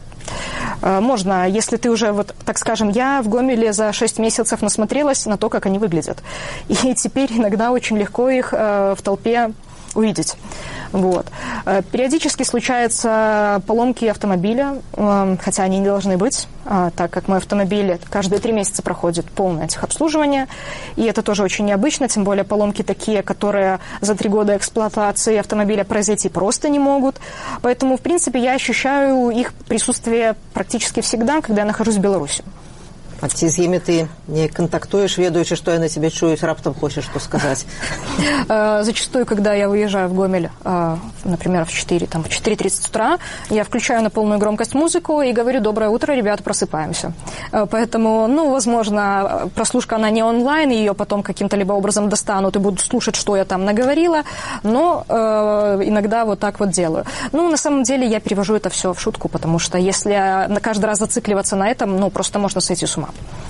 Можно, если ты уже, вот, так скажем, я в Гомеле за 6 месяцев насмотрелась на то, как они выглядят. И теперь иногда очень легко их в толпе увидеть. Вот. Периодически случаются поломки автомобиля, хотя они не должны быть, так как мой автомобиль каждые 3 месяца проходит полное техобслуживание, и это тоже очень необычно, тем более поломки такие, которые за 3 года эксплуатации автомобиля произойти просто не могут. Поэтому, в принципе, я ощущаю их присутствие практически всегда, когда я нахожусь в Беларуси. А ці з імі ты не контактуешь, ведаючи, что яны тебе чуют, раптом хочешь что сказать? Зачастую, когда я выезжаю в Гомель, например, в 4:30 утра, я включаю на полную громкость музыку и говорю: «Доброе утро, ребята, просыпаемся». Поэтому, возможно, прослушка, она не онлайн, ее потом каким-то либо образом достанут и будут слушать, что я там наговорила, но иногда вот так вот делаю. На самом деле я перевожу это все в шутку, потому что если каждый раз зацикливаться на этом, просто можно сойти с ума.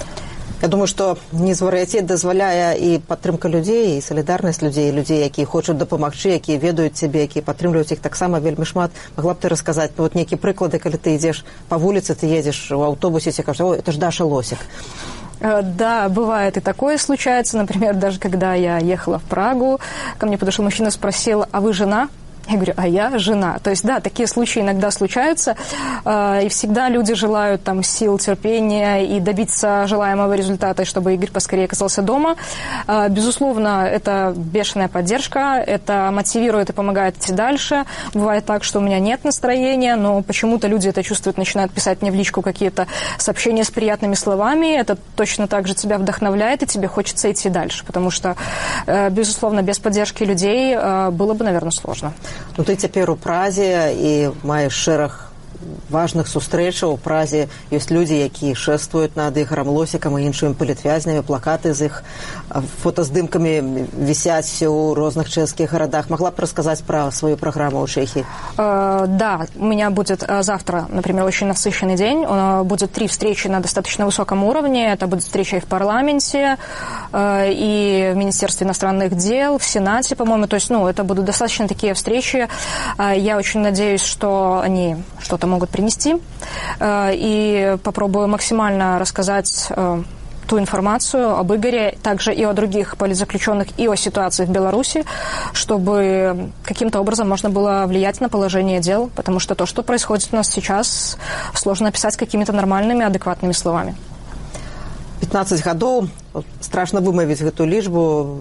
Я думаю, што незвар'яцець дазваляе і падтрымка людзей, і салідарнасць людзей, якія хочуць дапамагчы, якія ведаюць цябе, якія падтрымліваюць іх таксама вельмі шмат. Магла б ты расказаць нейкія прыклады, калі ты ідзеш па вуліцы, ты едзеш у аўтобусе, тебе кажуць: «Ой, это ж Даша Лосик». Да, бывает и такое случается. Например, даже когда я ехала в Прагу, ко мне подошел мужчина и спросил: «А вы жена?» Я говорю: «А я жена». То есть, да, такие случаи иногда случаются, и всегда люди желают там сил, терпения и добиться желаемого результата, и чтобы Игорь поскорее оказался дома. Безусловно, это бешеная поддержка, это мотивирует и помогает идти дальше. Бывает так, что у меня нет настроения, но почему-то люди это чувствуют, начинают писать мне в личку какие-то сообщения с приятными словами. Это точно так же тебя вдохновляет, и тебе хочется идти дальше, потому что, безусловно, без поддержки людей было бы, наверное, сложно. Ты цяпер у Празе і маеш шэраг важных сустрэчаў. У Празе ёсць людзі, якія шэствуюць над Ігорам Лосікам і іншымі палітвязнямі, плакаты з іх фотаздымкамі вісяць у розных чэшскіх гарадах. Могла б рассказать про свою программу у Чехии? Да, у меня будет завтра, например, очень насыщенный день. Будет 3 встречи на достаточно высоком уровне. Это будет встреча и в парламенте, и в Министерстве иностранных дел, в Сенате, по-моему. То есть, это будут достаточно такие встречи. Я очень надеюсь, что они что-то могут принести. И попробую максимально рассказать ту информацию об Игоре, также и о других политзаключенных, и о ситуации в Беларуси, чтобы каким-то образом можно было влиять на положение дел, потому что то, что происходит у нас сейчас, сложно описать какими-то нормальными, адекватными словами. 15 гадоў, страшно вымавіць гэту лічбу.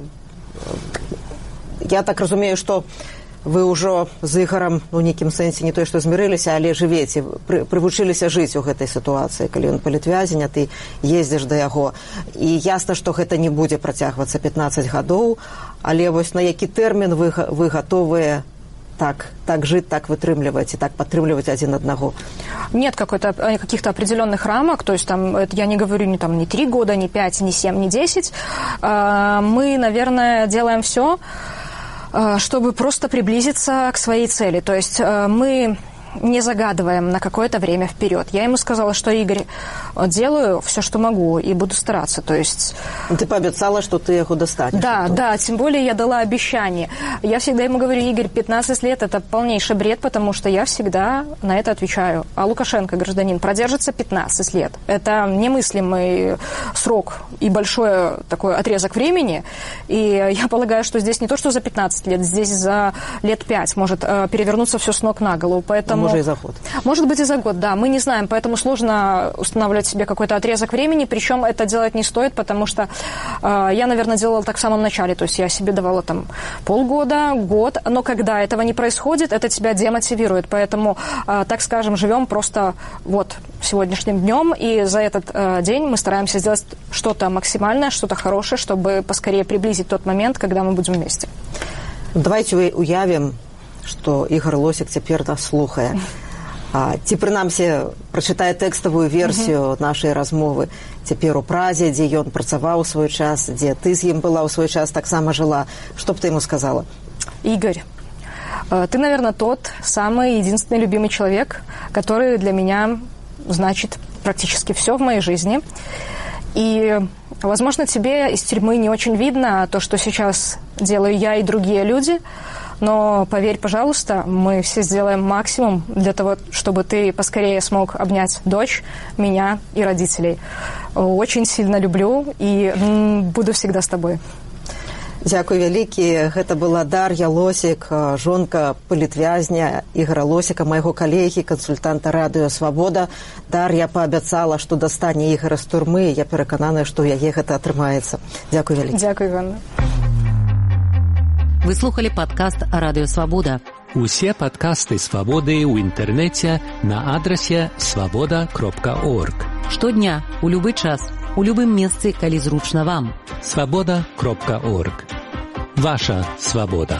Я так разумею, што вы ўжо з Ігорам у нейкім сэнсе не тое, што змірыліся, але жывеце, прывучыліся жыць у гэтай сітуацыі, калі ён палітвязень, а ты ездзіш да яго. І ясна, што гэта не будзе працягвацца 15 гадоў, але вось на які тэрмін вы гатовыя так жить, так вытрымліваць и так подтрымліваць один одного? Нет каких-то определенных рамок, то есть я не говорю ни 3 года, ни 5, ни 7, ни 10. Мы, наверное, делаем все, чтобы просто приблизиться к своей цели. То есть мы не загадываем на какое-то время вперед. Я ему сказала, что: Игорь, делаю все, что могу, и буду стараться. То есть... Ты пообещала, что ты его достанешь? Да, тем более я дала обещание. Я всегда ему говорю: Игорь, 15 лет – это полнейший бред, потому что я всегда на это отвечаю. А Лукашенко, гражданин, продержится 15 лет. Это немыслимый срок и большой такой отрезок времени. И я полагаю, что здесь не то, что за 15 лет, здесь за лет 5 может перевернуться все с ног на голову. Поэтому... Может, и за год. Может быть, и за год, да. Мы не знаем, поэтому сложно устанавливать выделять себе какой-то отрезок времени, причем это делать не стоит, потому что я, наверное, делала так в самом начале, то есть я себе давала там полгода, год, но когда этого не происходит, это тебя демотивирует, поэтому, так скажем, живем просто вот сегодняшним днем, и за этот день мы стараемся сделать что-то максимальное, что-то хорошее, чтобы поскорее приблизить тот момент, когда мы будем вместе. Давайте уявім, што Ігор Лосік цяпер нас слухае. Ці, прынамсі, прачытае тэкставую версію нашай размовы цяпер у Празе, дзе ён працаваў у свой час, дзе ты з ім была ў свой час, таксама жыла. Што б ты ему сказала? Игорь, ты, наверное, тот самый единственный любимый человек, который для меня значит практически все в моей жизни. И, возможно, тебе из тюрьмы не очень видно то, что сейчас делаю я и другие люди, но поверь, пожалуйста, мы все сделаем максимум для того, чтобы ты поскорее смог обнять дочь, меня и родителей. Очень сильно люблю и буду всегда с тобой. Дзякуй вялікі. Гэта была Дар'я Лосік, жонка палітвязня Ігора Лосіка, майго калегі, кансультанта радыё «Свабода». Дар'я паабяцала, што дастане Ігора з турмы. Я перакананая, што ў яе гэта атрымаецца. Дзякуй вялікі. Дзякуй, Іванна. Вы слухали падкаст «Радыё Свабода». Усе падкасты «Свабоды» ў інтэрнэце на адрасе свабода.орг. Штодня, у любы час, у любым месцы, калі зручна вам. свабода.орг. Ваша свабода.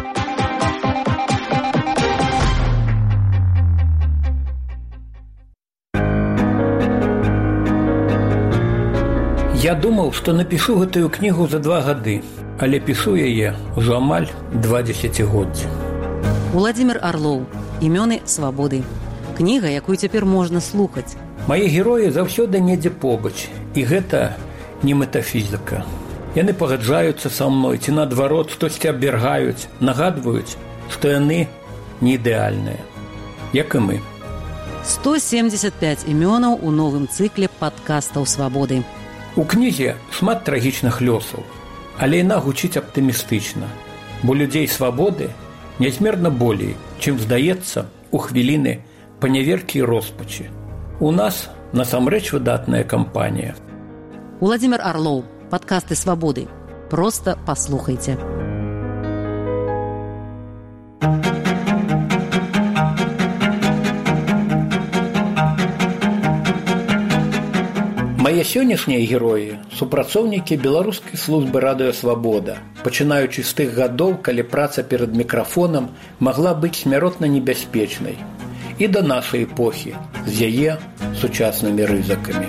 Я думаў, што напішу гэтую кнігу за 2 гады, але пішу яе ўжо амаль 2 дзесяцігоддзі. Уладзімір Арлоў. Імёны свабоды. Кніга, якую цяпер можна слухаць. Мае героі заўсёды недзе побач, і гэта не метафізіка. Яны пагаджаюцца са мной, ці наадварот штосьці абвяргаюць, нагадваюць, што яны не ідэальныя, як і мы. 175 імёнаў у новым цыкле падкастаў «Свабоды». У кнізе шмат трагічных лёсаў, але яна гучыць аптымістычна, бо людзей свабоды нязмерна болей, чым здаецца у хвіліны паняверкі і роспачы. У нас насамрэч выдатная кампанія. Уладзімір Арлоў. Падкасты «Свабоды». Проста паслухайце. Мае сённяшнія героі – супрацоўнікі беларускай службы радыё «Свабода», пачынаючы з тых гадоў, калі праца перад мікрафонам магла быць смяротна небяспечнай, і да нашай эпохі з яе сучаснымі рызыкамі.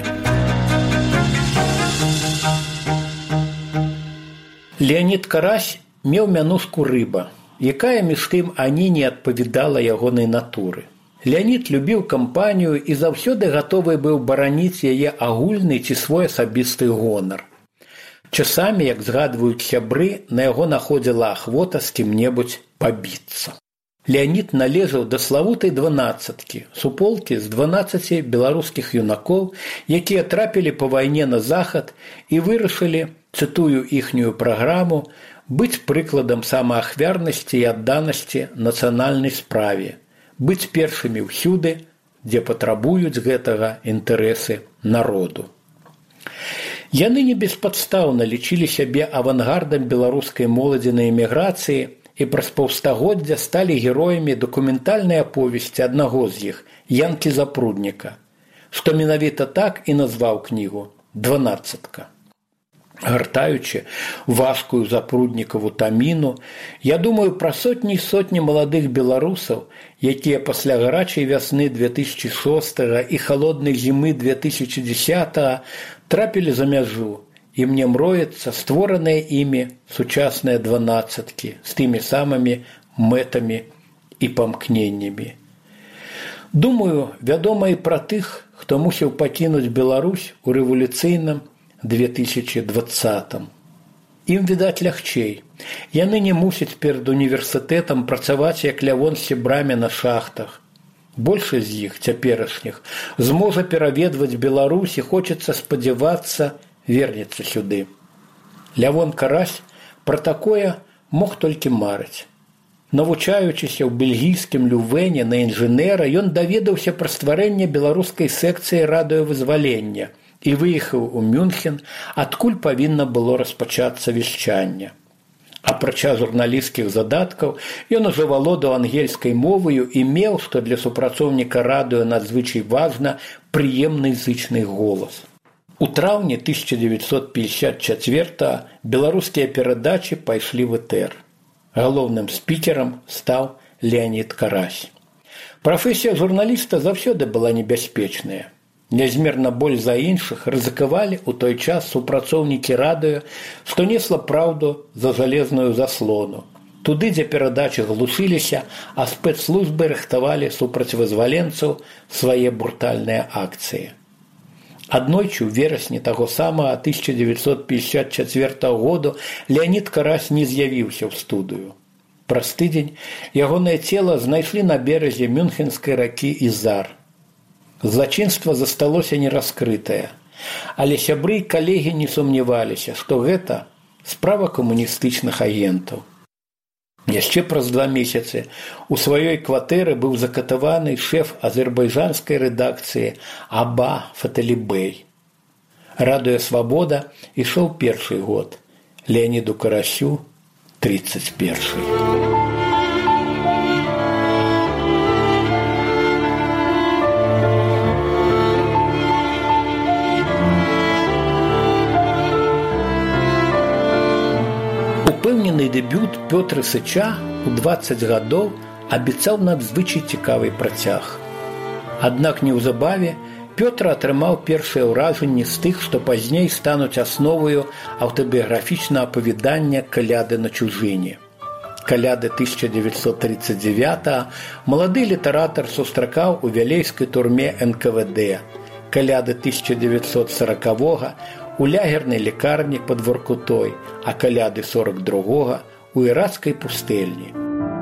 Леонід Карась меў мянушку «Рыба», якая між тым ані не адпавядала ягонай натуры. Леонід любіў кампанію і заўсёды гатовы быў бараніць яе агульны ці свой асабісты гонар. Часамі, як згадваюць сябры, на яго находзіла ахвота з кім-небудзь пабіцца. Леонід належаў да славутай 12-кі, суполкі з 12 беларускіх юнакоў, якія трапілі па вайне на захад і вырашылі, цытую іхнюю праграму, быць прыкладам самаахвярнасці і адданасці нацыянальнай справе, быць першымі ўсюды, дзе патрабуюць гэтага інтарэсы народу. Яны не беспадстаўна лічылі сябе авангардам беларускай моладзі на эміграцыі і праз паўстагоддзя сталі героямі дакументальнай аповесці аднаго з іх, Янкі Запрудніка, што менавіта так і назваў кнігу «12-ка». Гартаючы важкую Запруднікаву таміну, я думаю пра сотні і сотні маладых беларусаў, якія пасля гарачай вясны 2006 і халоднай зімы 2010 трапілі за мяжу, і мне мроецца створаныя імі сучасныя 12-кі з тымі самымі мэтамі і памкненнямі. Думаю, вядома і пра тых, хто мусіў пакінуць Беларусь у рэвалюцыйным 2020. Ім, відаць, лягчэй. Яны не мусяць перад універсітэтам працаваць як Лявон з сябрамі на шахтах. Большасць з іх, цяперашніх, зможа пераведваць Беларусь і хочацца спадзявацца, вернецца сюды. Лявон Карась пра такое мог толькі марыць. Навучаючыся ў бельгійскім Лювене на інжынера, ён даведаўся пра стварэнне беларускай секцыі радыёвызвалення і выехаў у Мюнхен, адкуль павінна было распачацца вяшчанне. Апрача журналісцкіх задаткаў, ён ужо валодаў ангельскай моваю і меў, што для супрацоўніка радыё надзвычай важна, прыемны зычны голас. У траўні 1954 беларускія перадачы пайшлі в этэр. Галоўным спікерам стаў Леанід Карась. Прафесія журналіста заўсёды была небяспечная. Нязмерна больш за іншых рызыкавалі ў той час супрацоўнікі радыё, што несла праўду за жалезную заслону. Туды, дзе перадачы глушыліся, а спецслужбы рыхтавалі супраць вызваленцаў свае брутальныя акцыі. Аднойчы ў верасні таго самага 1954 году Леанід Карась не з'явіўся ў студыю. Праз тыдзень ягонае цела знайшлі на беразе мюнхенскай ракі Ізар. Злачынства засталося нераскрытае, але сябры і калегі не сумняваліся, што гэта справа камуністычных агентаў. Яшчэ праз 2 месяцы у сваёй кватэры быў закатаваны шэф азербайджанскай рэдакцыі Аба Фаталібэй. Радыё «Свабода» ішоў першы год, Леаніду Карасю 31. Упэўнены дэбют Пётра Сыча ў 20 гадоў абяцаў надзвычай цікавы працяг. Аднак неўзабаве Пётр атрымаў першыя ўражанні з тых, што пазней стануць асноваю аўтабіяграфічнага апавядання «Каляды на чужыне». «Каляды» 1939 малады літаратар сустракаў у вялейскай турме НКВД. «Каляды» 1940 у лягернай лекарні пад Воркутой, а «Каляды» 42 у ірацкай пустэльні.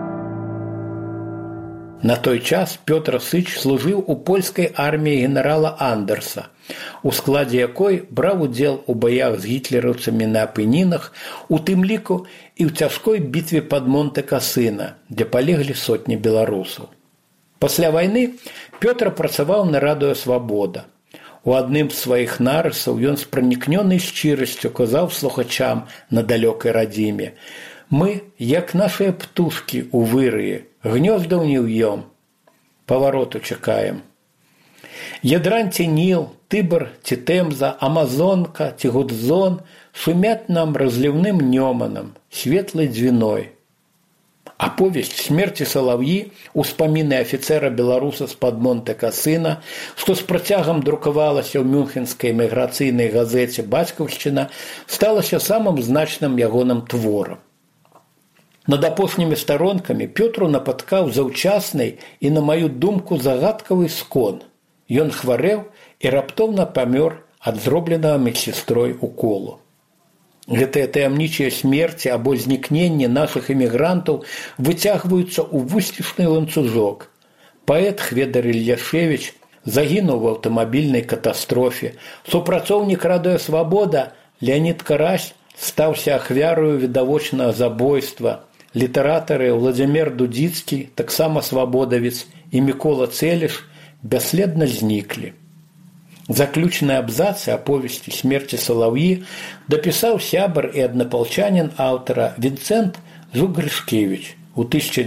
На той час Пётр Сыч служыў у польскай арміі генерала Андерса, у складзе якой браў удзел у баях з гітлераўцамі на Апенінах, у тым ліку і ў цяжкой бітве пад Монте-Касына, дзе палеглі сотні беларусаў. Пасля вайны Пётр працаваў на радыё «Свабода». У адным з сваіх нарысаў ён з пранікнёнай шчырасцю казаў слухачам на далёкай радзіме: «Мы, як нашыя птушкі ў вырыі, гнёздаў не ўём. Павароту чакаем. Ядрань ці Ніл, Тыбр ці Тэмза, Амазонка ці Гудзон шумят нам разліўным нёманам, светлай дзвіной». Аповесць «Смерці салаўі» успаміны афіцэра беларуса з-пад Монте-Касына, што з працягам друкавалася ў мюнхенскай эміграцыйнай газеце «Бацькаўшчына», сталася самым значным ягоным творам. Над апошнімі старонкамі Пётру напаткаў заўчасны і, на маю думку, загадкавы скон. Ён хварэў і раптоўна памёр ад зробленага медсястрой уколу. Гэтыя таямнічыя смерці або знікненні нашых эмігрантаў выцягваюцца ў вусцішны ланцужок. Паэт Хведар Ільяшевіч загінуў у аўтамабільнай катастрофе. Супрацоўнік радыё «Свабода» Леанід Карась стаўся ахвярою відавочнага забойства. Літаратары Владзімір Дудзіцкі, таксама свабодавец, і Мікола Цэліш бясследна зніклі. Заключныя абзацы аповесці «Смерці салаўі» дапісаў сябар і аднапалчанін аўтара Вінцэнт Жук-Грышкевіч, у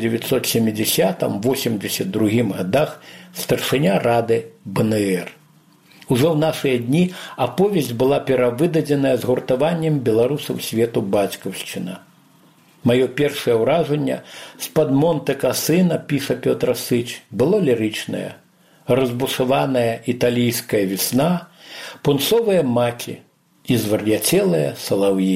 1970-82 годах старшыня рады БНР. Ужо ў нашыя дні аповесць была перавыдадзеная згуртаваннем беларусаў свету «Бацькаўшчына». Маё першае ўражанне з-пад Монте-Касына, піша Пётр Сыч, было лірычнае. Разбушаваная італійская весна, пунцовыя макі і звар'яцелыя салаўі.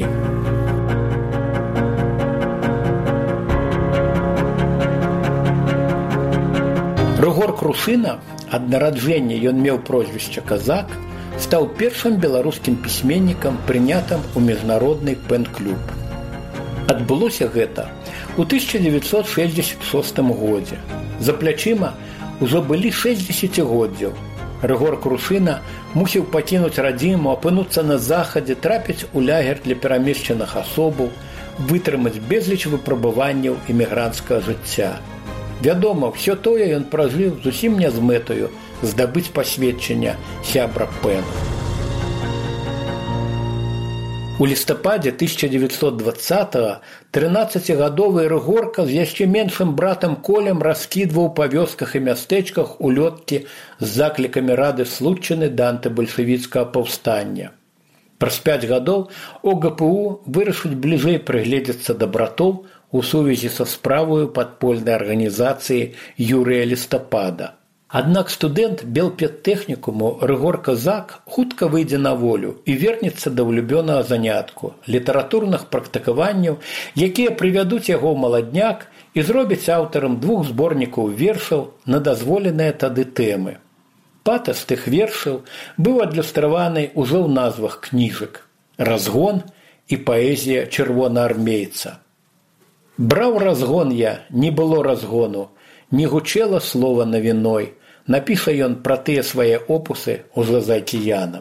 Рыгор Крушына, ад нараджэння ён меў прозвішча «Казак», стаў першым беларускім пісьменнікам, прынятым у міжнародны пэн-клуб. Адбылося гэта ў 1966 годзе. За плячыма ужо былі 6 дзесяцігоддзяў. Рыгор Крушына мусіў пакінуць радзіму, апынуцца на захадзе, трапіць у лагер для перамешчаных асобаў, вытрымаць безліч выпрабаванняў эмігранцкага жыцця. Вядома, ўсё тое ён пражыў зусім не з мэтаю здабыць пасведчання сябра Пэна. У лістападзе 1920-го 13-гадовы Рыгорка з яшчэ меншым братам Колем раскідваў па вёсках і мястэчках улёткі з заклікамі рады случчыны да антыбальшавіцкага паўстання. Праз 5 гадоў ОГПУ вырашыць бліжэй прыгледзецца да братоў у сувязі са справаю падпольнай арганізацыі Юрыя Лістапада. Аднак студэнт Белпедтэхнікуму Рыгор Казак хутка выйдзе на волю і вернецца да ўлюбёнага занятку – літаратурных практыкаванняў, якія прывядуць яго ў маладняк і зробяць аўтарам 2 зборнікаў вершаў на дазволеныя тады тэмы. Патас тых вершаў быў адлюстраваны ўжо ў назвах кніжак «Разгон» і паэзія чырвонаармейца. «Браў разгон я, не было разгону, не гучела слова навіной», напіша ён пра тыя свае опусы ўжо за акіянам.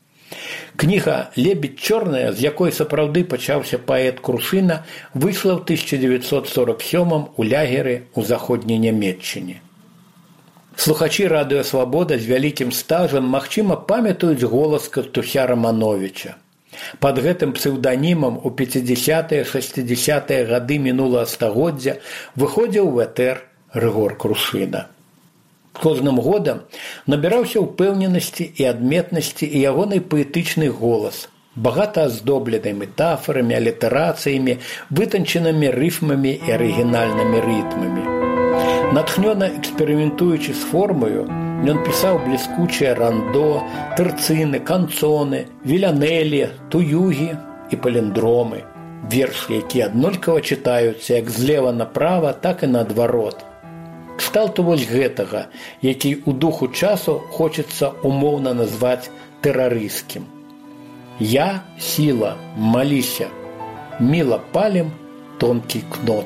Кніга «Лебедь чорная», з якой сапраўды пачаўся паэт Крушына, выйшла ў 1947 у лягеры ў заходняй Нямецчыне. Слухачі радыё «Свабода» з вялікім стажам, магчыма, памятаюць голас Кастуся Рамановича. Пад гэтым псеўданімам у 50-60-е гады мінулага стагоддзя выходзіў в этэр Рыгор Крушына. Кожным годам набіраўся ўпэўненасці і адметнасці і ягоны паэтычны голас, багата аздоблены метафорамі, алітэрацыямі, вытанчанымі рыфмамі і арыгінальнымі рытмамі. Натхнёна эксперыментуючы з формаю, ён пісаў бліскучыя рандо, тэрцыны, канцоны, вілянэлі, туюгі і паліндромы, вершы, якія аднолькава чытаюцца як злева направа, так і наадварот. Кшталту вось гэтага, які ў духу часу хочацца умоўна назваць тэрарысцкім. «Я, сіла, маліся, міла палім тонкі кнот».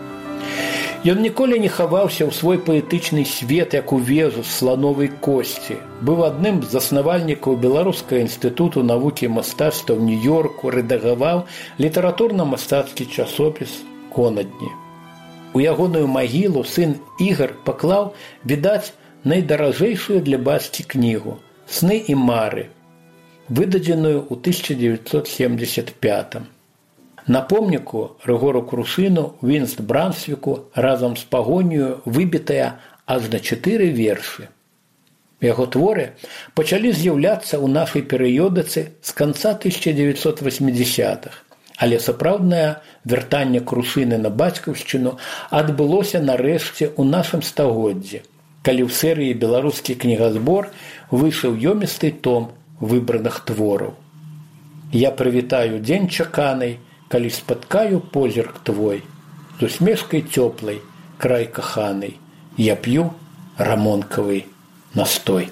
Ён ніколі не хаваўся ў свой паэтычны свет, як у вежу з слановай косці. Быў адным з заснавальнікаў Беларускага інстытуту навукі і мастацтва ў Нью-Йорку, рэдагаваў літаратурна-мастацкі часопіс «Конадні». У ягоную магілу сын Ігар паклаў, відаць, найдаражэйшую для бацькі кнігу «Сны і мары», выдадзеную ў 1975. На помніку Рыгору Крушыну ў Вінст-Брансвіку разам з пагонню выбітая аж на 4 вершы. Яго творы пачалі з'яўляцца ў нашай перыёдыцы з канца 1980-х. Але сапраўднае вяртанне Крушыны на бацькаўшчыну адбылося нарэшце ў нашым стагоддзі, калі ў серыі «Беларускі кнігазбор» выйшаў ёмісты том выбраных твораў. «Я прывітаю дзень чаканай, калі спаткаю позірк твой, з усмешкай цёплай, край каханай, я п'ю рамонкавы настой».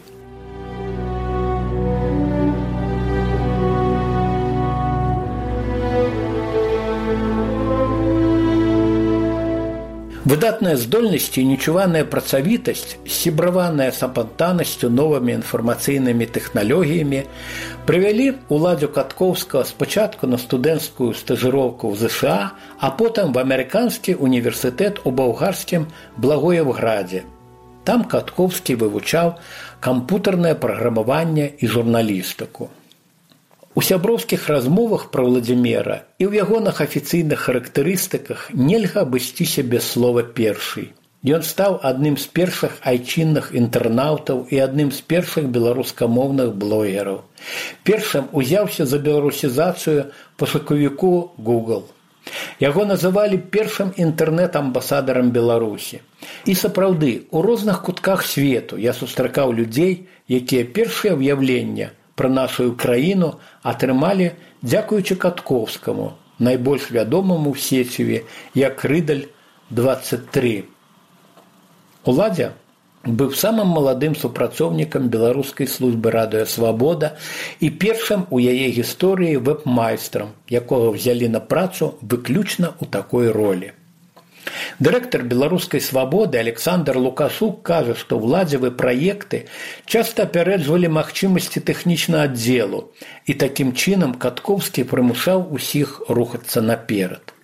Выдатныя здольнасці і нечуваная працавітасць, сябраваная з апантанасцю новымі інфармацыйнымі тэхналогіямі, прывялі Уладзю Каткоўскага спачатку на студэнцкую стажыроўку ў ЗША, а потым в амерыканскі універсітэт у балгарскім Благоевградзе. Там Каткоўскі вывучаў кампутарнае праграмаванне і журналістыку. У сяброўскіх размовах пра Владзіміра і ў ягоных афіцыйных характарыстыках нельга абысціся без слова «першый». Ён стаў адным з першых айчынных інтэрнаўтаў і адным з першых беларускамоўных блогераў. Першым узяўся за беларусізацыю пошукавіку Google. Яго называлі першым інтэрнэт-амбасадарам Беларусі. І сапраўды, у розных кутках свету я сустракаў людзей, якія першыя ўяўлення пра нашу краіну атрымалі дзякуючы Каткоўскаму, найбольш вядомаму ў сеціве як Рыдаль-23. Уладзя быў самым маладым супрацоўнікам беларускай службы радыё «Свабода» і першым у яе гісторыі вэб-майстрам, якога взялі на працу выключна ў такой ролі. Дырэктар беларускай «Свабоды» Александр Лукашук кажа, што ўладзевы праекты часта апярэджвалі магчымасці тэхнічнага аддзелу, і такім чынам Каткоўскі прымушаў усіх рухацца наперад.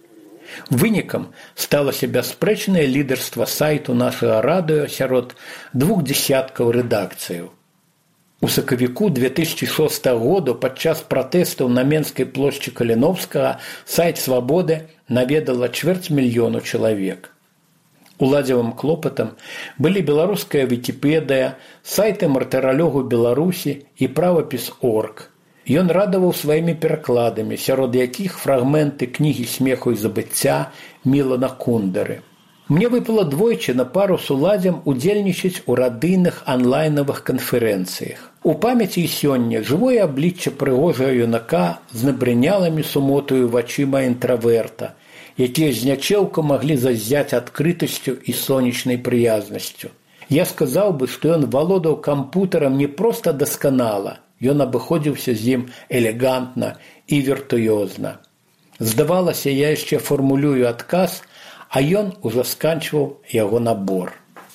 Вынікам сталася бясспрэчнае лідарства сайту нашага радыё сярод 20 рэдакцыяў. У сакавіку 2006 году падчас пратэстаў на Менскай плошчы Каліновскага сайт «Свабоды» наведала 250 000 чалавек. Уладзевым клопатам былі беларуская Вікіпедыя, сайты мартыралёгу Беларусі і правапіс.орг. Ён радаваў сваімі перакладамі, сярод якіх фрагменты кнігі смеху і забыцця Мілана Кундары. Мне выпала двойчы на пару з уладзем удзельнічаць у радыйных онлайнавых канферэнцыях. У памяці і сёння жывое аблічча прыгожага юнака з набрынялымі сумотаю вачыма інтраверта, якія з нячэўку маглі заззяць адкрытасцю і сонечнай прыязнасцю. Я сказаў бы, што ён валодаў кампутарам не проста дасканала, ён абыходзіўся з ім элегантна і віртуёзна. Здавалася, я яшчэ фармулюю адказ, а ён ужо сканчваў яго набор.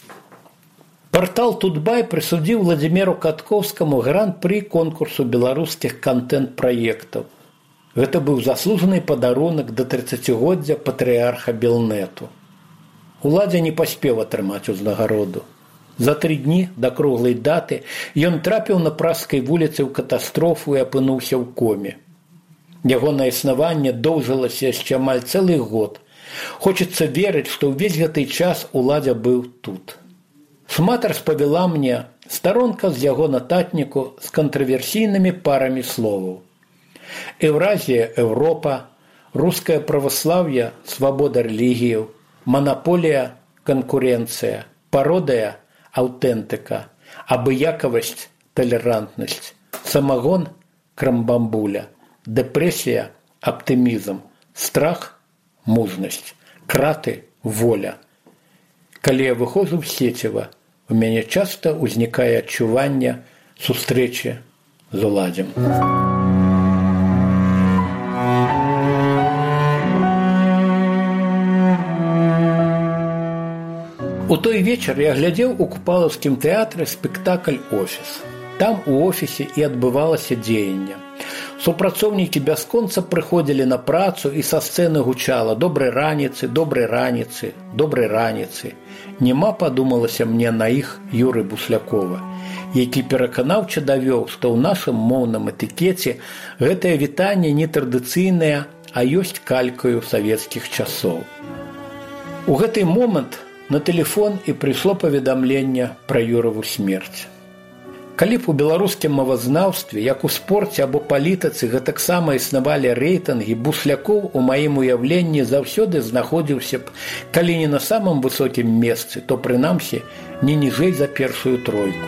Партал «Тутбай» прысудзіў Владзіміру Каткоўскаму гран-пры конкурсу беларускіх кантэнт-праектаў. Гэта быў заслужаны падарунак да 30-годдзя патрыарха Белнету. Уладзя не паспеў атрымаць узнагароду. За 3 дні да круглай даты ён трапіў на Пражскай вуліцы ў катастрофу і апынуўся ў коме. Ягонае існаванне доўжылася яшчэ амаль цэлы год. Хочацца верыць, што ўвесь гэты час уладзя быў тут. Шмат распавяла мне старонка з яго нататніку з кантраверсійнымі парамі словаў. Еўразія – Еўропа, рускае праваслаўе – свабода рэлігіяў, манаполія – канкурэнцыя, пародыя – аўтэнтыка, абыякавасць – талерантнасць, самагон – крамбамбуля, дэпрэсія – аптымізм, страх – мужнасць, краты – воля. Калі я выходжу в сеціва, у мяне часта ўзнікае адчуванне сустрэчы з уладзем. У той вечар я глядзеў у Купалаўскім тэатры спектакль «Офіс». Там у офісе і адбывалася дзеянне. Супрацоўнікі бясконца прыходзілі на працу і са сцэны гучала «Добрай раніцы, добрай раніцы, добрай раніцы». Нема падумалася мне на іх Юры Буслякова, які пераканаўча давёў, што ў нашым моўным этыкеце гэтае вітанне не традыцыйнае, а ёсць калькаю савецкіх часоў. У гэты момант на тэлефон і прыйшло паведамленне пра Юраву смерць. Калі б у беларускім мовазнаўстве, як у спорце або палітыцы, гэтаксама існавалі рэйтынгі, Буслякоў у маім уяўленні заўсёды знаходзіўся б, калі не на самым высокім месцы, то прынамсі не ніжэй за першую тройку.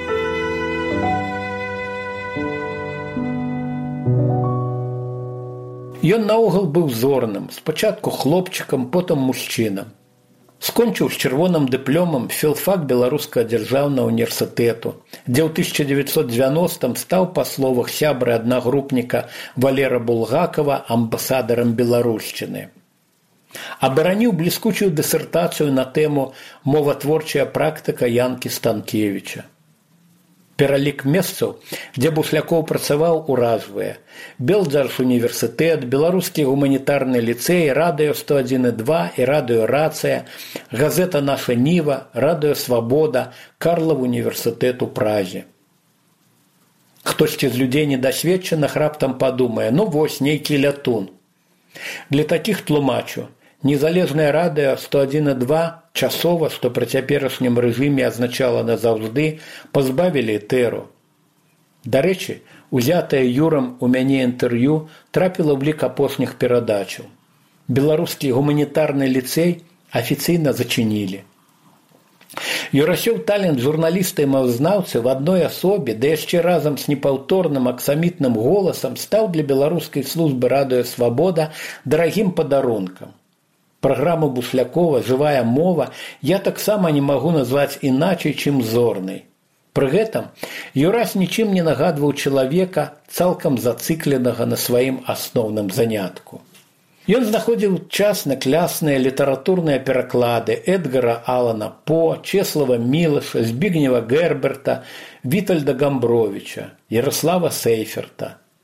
Ён наогул быў зорным, спачатку хлопчыкам, потым мужчынам. Скончыў з чырвоным дыпломам філфак Беларускага дзяржаўнага універсітэту, дзе ў 1990-м стаў, па словах сябры аднагрупніка Валера Булгакова, амбасадарам беларушчыны. Абараніў бліскучую дысертацыю на тэму «Моватворчая практыка Янкі Станкевіча». Пералік месцаў, дзе Буслякоў працаваў, уражвае. Белдзярж універсітэт, Беларускі гуманітарны ліцэй, радыё 101,2 і радыё «Рацыя», газета «Наша Ніва», радыё «Свабода», Карлаў універсітэт у Празе. Хтосьці з людзей недасведчаных раптам падумае, ну вось, нейкі лятун. Для такіх тлумачу, незалежнае радыё 101,2 часова, што пры цяперашнім рэжыме азначала назаўжды, пазбавілі этэру. Дарэчы, узятае Юрам у мяне інтэрв'ю трапіла ў лік апошніх перадачаў. Беларускі гуманітарны ліцэй афіцыйна зачынілі. Юрасёў талент журналіста і мовазнаўцы в адной асобе, да яшчэ разам з непаўторным аксамітным голасам стаў для беларускай службы радыё «Свабода» дарагім падарункам. Праграму Буслякова «Жывая мова» я таксама не магу назваць іначай, чым зорнай. Пры гэтым Юрас нічым не нагадваў чалавека, цалкам зацыкленага на сваім асноўным занятку. Ён знаходзіў час на клясныя літаратурныя пераклады Эдгара Алана По, Чеслава Мілаша, Збігнева Герберта, Вітальда Гамбровіча, Ярослава Сейферта.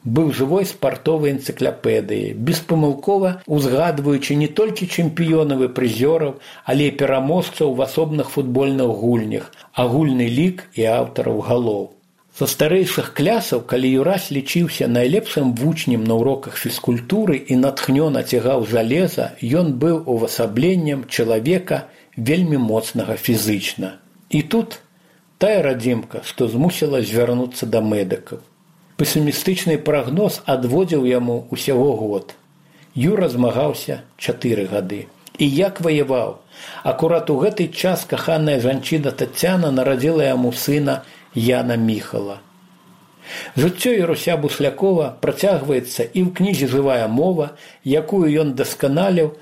быў жывой спартовай энцыклапедыяй, беспамылкова узгадваючы не толькі чэмпіёнаў і прызёраў, але і пераможцаў в асобных футбольных гульнях, агульны лік і аўтараў галоў. Са старэйшых клясаў, калі Юрась лічыўся найлепшым вучнем на уроках фізкультуры і натхнёна цягаў жалеза, ён быў увасабленнем чалавека вельмі моцнага фізычна. І тут тая радзімка, што змусіла звярнуцца да медыкаў. Песімістычны прагноз адводзіў яму ўсяго год. Юра змагаўся 4 гады. І як ваяваў. Акурат у гэты час каханая жанчына Тацяна нарадзіла яму сына Яна Міхала. Жыццё Яруся Буслякова працягваецца і ў кнізе «Жывая мова», якую ён дасканаліў